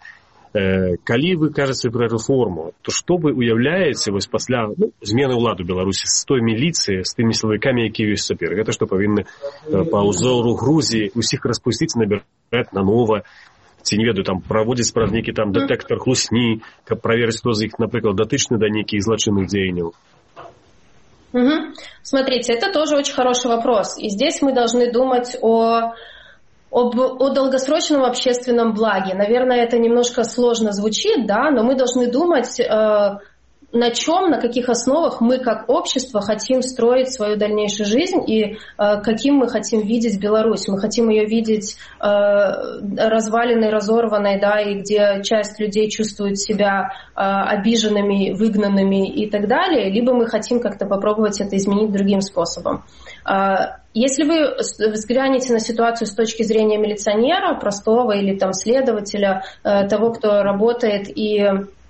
D: Калі вы кажаце пра рэформу, то што вы уяўляеце вось пасля ну, змены ўлады Беларусі з той міліцыі, з тымі сілавікамі, якія ёсць цяпер? Гэта што павінны па ўзору Грузіі усіх распусціць, набіраць нанова, ці не ведаю, там праводзіць праз нейкі там дэтэктар хлусні, каб праверыць, хто з іх, напрыклад, датычны да нейкіх злачынных дзеянняў?
A: Угу. Смотрите, это тоже очень хороший вопрос. И здесь мы должны думать о Об, о долгосрочном общественном благе. Наверное, это немножко сложно звучит, да, но мы должны думать, э, на чем, на каких основах мы как общество хотим строить свою дальнейшую жизнь и э, каким мы хотим видеть Беларусь. Мы хотим ее видеть э, разваленной, разорванной, да, и где часть людей чувствует себя э, обиженными, выгнанными и так далее, либо мы хотим как-то попробовать это изменить другим способом. Если вы взглянете на ситуацию с точки зрения милиционера, простого или там следователя, того, кто работает и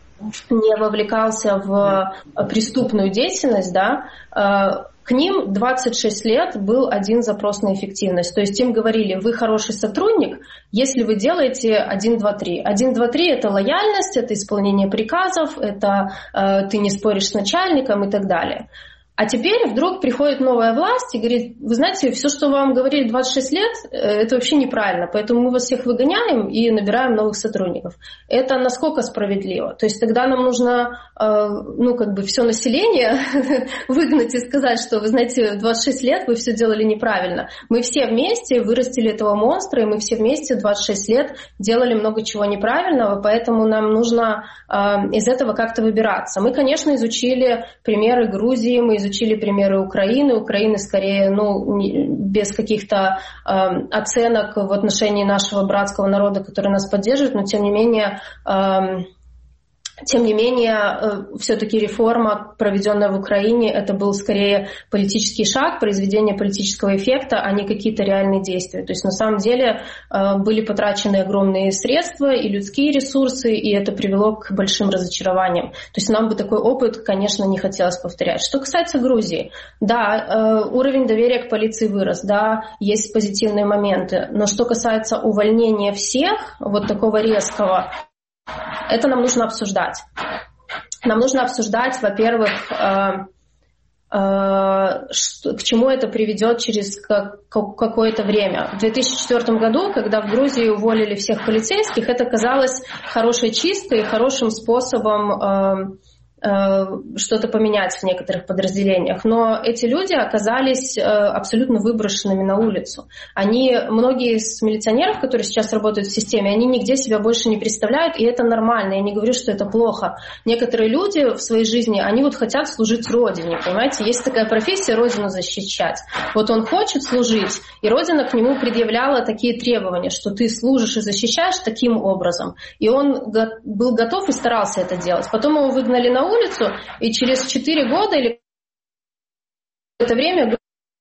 A: не вовлекался в преступную деятельность, да, к ним двадцать шесть лет был один запрос на эффективность. То есть им говорили, вы хороший сотрудник, если вы делаете один, два, три. один, два, три – это лояльность, это исполнение приказов, это ты не споришь с начальником и так далее. А теперь вдруг приходит новая власть и говорит, вы знаете, все, что вам говорили двадцать шесть лет, это вообще неправильно, поэтому мы вас всех выгоняем и набираем новых сотрудников. Это насколько справедливо? То есть тогда нам нужно, ну, как бы все население выгнать и сказать, что, вы знаете, двадцать шесть лет вы все делали неправильно. Мы все вместе вырастили этого монстра, и мы все вместе двадцать шесть лет делали много чего неправильного, поэтому нам нужно из этого как-то выбираться. Мы, конечно, изучили примеры Грузии, мы изучили Изучили примеры Украины. Украины скорее, ну, без каких-то э, оценок в отношении нашего братского народа, который нас поддерживает, но тем не менее, э, тем не менее, э, все-таки реформа, проведенная в Украине, это был скорее политический шаг, произведение политического эффекта, а не какие-то реальные действия. То есть на самом деле э, были потрачены огромные средства и людские ресурсы, и это привело к большим разочарованиям. То есть нам бы такой опыт, конечно, не хотелось повторять. Что касается Грузии, да, э, уровень доверия к полиции вырос, да, есть позитивные моменты, но что касается увольнения всех, вот такого резкого, это нам нужно обсуждать. Нам нужно обсуждать, во-первых, э, э, что, к чему это приведет через как, какое-то время. В две тысячи четвёртом году, когда в Грузии уволили всех полицейских, это казалось хорошей чисткой, хорошим способом э, что-то поменять в некоторых подразделениях. Но эти люди оказались абсолютно выброшенными на улицу. Они, многие из милиционеров, которые сейчас работают в системе, они нигде себя больше не представляют, и это нормально. Я не говорю, что это плохо. Некоторые люди в своей жизни, они вот хотят служить Родине, понимаете? Есть такая профессия — Родину защищать. Вот он хочет служить, и Родина к нему предъявляла такие требования, что ты служишь и защищаешь таким образом. И он был готов и старался это делать. Потом его выгнали на улицу, и через четыре года или это время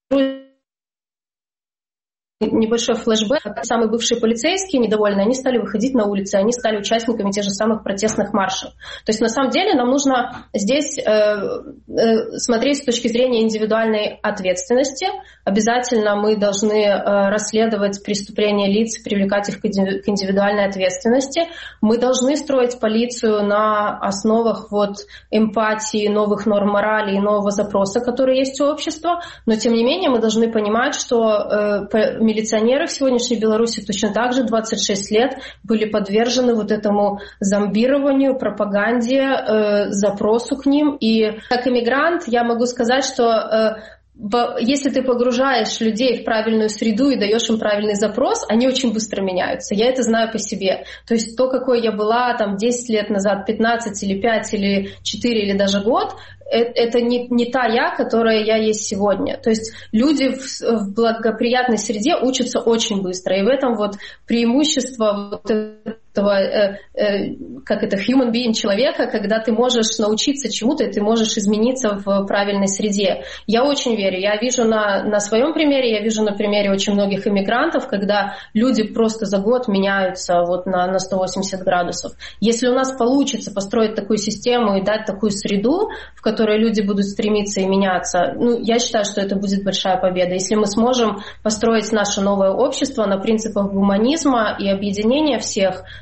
A: небольшой флешбэк. Самые бывшие полицейские, недовольные, они стали выходить на улицы, они стали участниками тех же самых протестных маршев. То есть на самом деле нам нужно здесь э, э, смотреть с точки зрения индивидуальной ответственности. Обязательно мы должны э, расследовать преступления лиц, привлекать их к индивидуальной ответственности. Мы должны строить полицию на основах вот эмпатии, новых норм морали и нового запроса, который есть у общества. Но тем не менее мы должны понимать, что э, милиционеры в сегодняшней Беларуси точно так же двадцать шесть лет были подвержены вот этому зомбированию, пропаганде, э, запросу к ним. И как иммигрант я могу сказать, что э, если ты погружаешь людей в правильную среду и даешь им правильный запрос, они очень быстро меняются. Я это знаю по себе. То есть то, какой я была там десять лет назад, пятнадцать или пять или четыре или даже год, это не, не та я, которая я есть сегодня. То есть люди в, в благоприятной среде учатся очень быстро. И в этом вот преимущество вот этого, э, э, как это, human being человека, когда ты можешь научиться чему-то, и ты можешь измениться в правильной среде. Я очень верю. Я вижу на, на своем примере, я вижу на примере очень многих иммигрантов, когда люди просто за год меняются вот на, на сто восемьдесят градусов. Если у нас получится построить такую систему и дать такую среду, в которой в которой люди будут стремиться и меняться, ну, я считаю, что это будет большая победа. Если мы сможем построить наше новое общество на принципах гуманизма и объединения всех,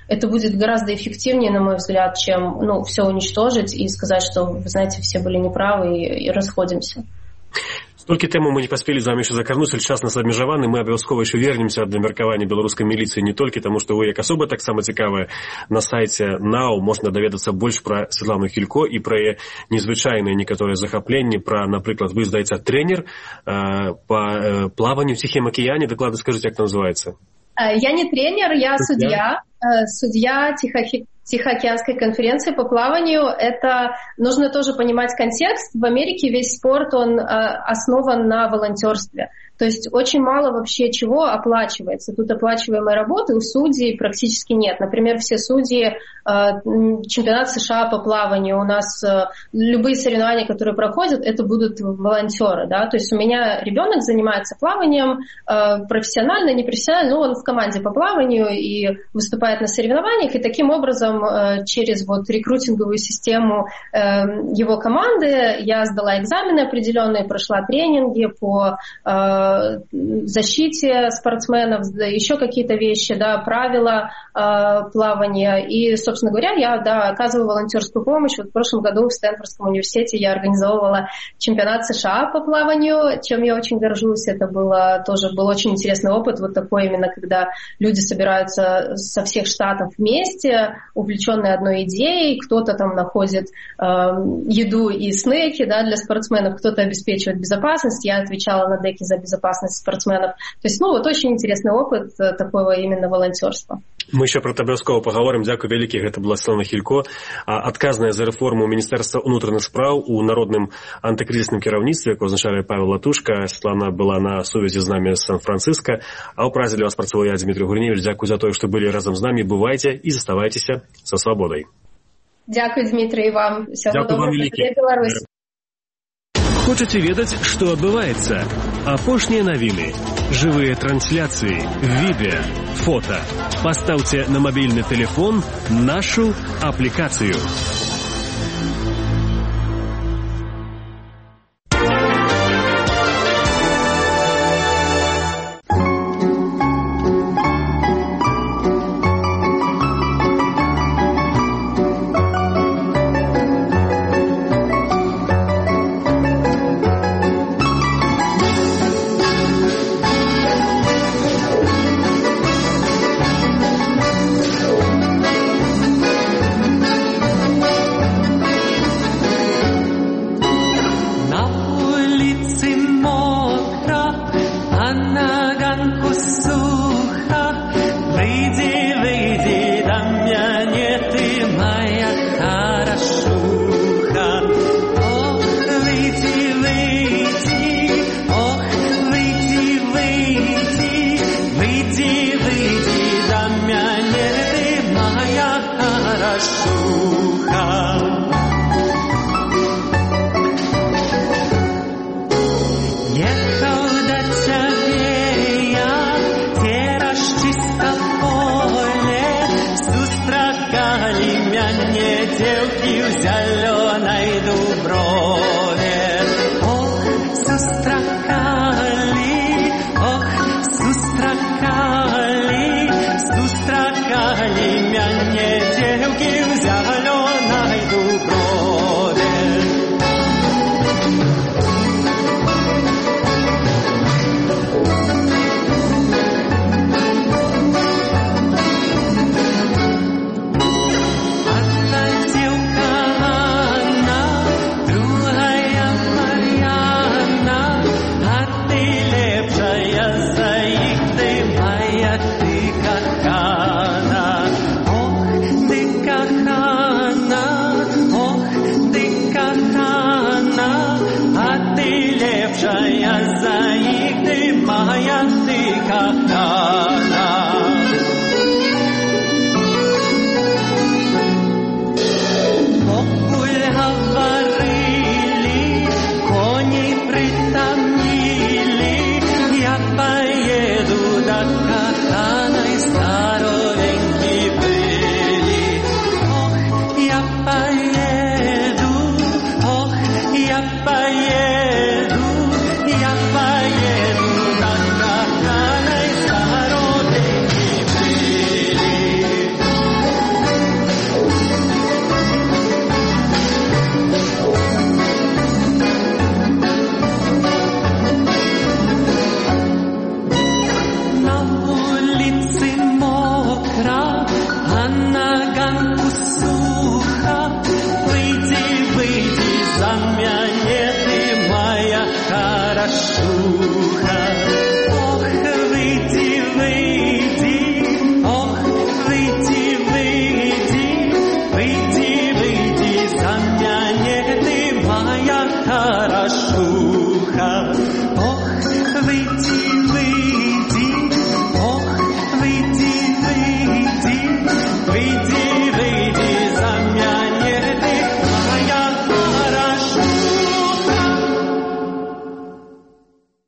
A: это будет гораздо эффективнее, на мой взгляд, чем ну, все уничтожить и сказать, что, вы знаете, все были неправы и, и расходимся.
D: Столькі тэмаў мы не паспелі з вами яшчэ закрануць, але час нас абмежаваны, мы абавязкова яшчэ вернемся да меркавання беларускай міліцыі не толькі таму, што вы як асоба таксама цікавая. На сайце нау можна даведацца больш пра Светлану Хілько і пра яе незвычайныя некаторыя захапленні, пра, напрыклад, вы, здаецца, трэнер э, па э, плаванню в Ціхім акіяне. Дакладна скажыце, як называецца?
A: Я не тренер, я судья, судья Тихоокеанской Тихоокеанской конференции по плаванию. Это нужно тоже понимать контекст. В Америке весь спорт, он основан на волонтерстве. То есть очень мало вообще чего оплачивается. Тут оплачиваемой работы у судей практически нет. Например, все судьи, чемпионат США по плаванию, у нас любые соревнования, которые проходят, это будут волонтеры. Да? То есть у меня ребенок занимается плаванием профессионально, не профессионально, но он в команде по плаванию и выступает на соревнованиях. И таким образом через вот рекрутинговую систему его команды я сдала экзамены определенные, прошла тренинги по защите спортсменов, еще какие-то вещи, да, правила э, плавания. И, собственно говоря, я да, оказываю волонтерскую помощь. Вот в прошлом году в Стэнфордском университете я организовывала чемпионат США по плаванию, чем я очень горжусь. Это было тоже был очень интересный опыт, вот такой именно, когда люди собираются со всех штатов вместе, увлеченные одной идеей, кто-то там находит э, еду и снеки, да, для спортсменов, кто-то обеспечивает безопасность. Я отвечала на деке за безопасность спортсменов. То есть, ну, вот очень интересный опыт такого именно волонтерства.
D: Мы еще про это абавязкова поговорим. Дякую вялікі, гэта была Светлана Хілько, адказная за рэформу Міністэрства ўнутраных спраў у народным антыкрызісным кіраўніцтве, якое узначае Павел Латушка. Светлана была на сувязі з намі з Сан-Франциско. А ў празе для вас працаваў я, Дмитрий Гуриневич. Дякую за то, что были разом с нами. Бывайте и заставайтесь со свободой.
A: Дякую, Дмитрий, и вам. Всего
D: Дякую
A: доброго.
D: вам вялікі.
A: Беларусь.
E: Хочаце ведаць, што адбываецца? Апошнія навіны, жывыя трансляцыі, відэа, фота. Пастаўце на мабільны тэлефон нашу аплікацыю.
F: Поеду, я поеду, да, да, да, слухаць.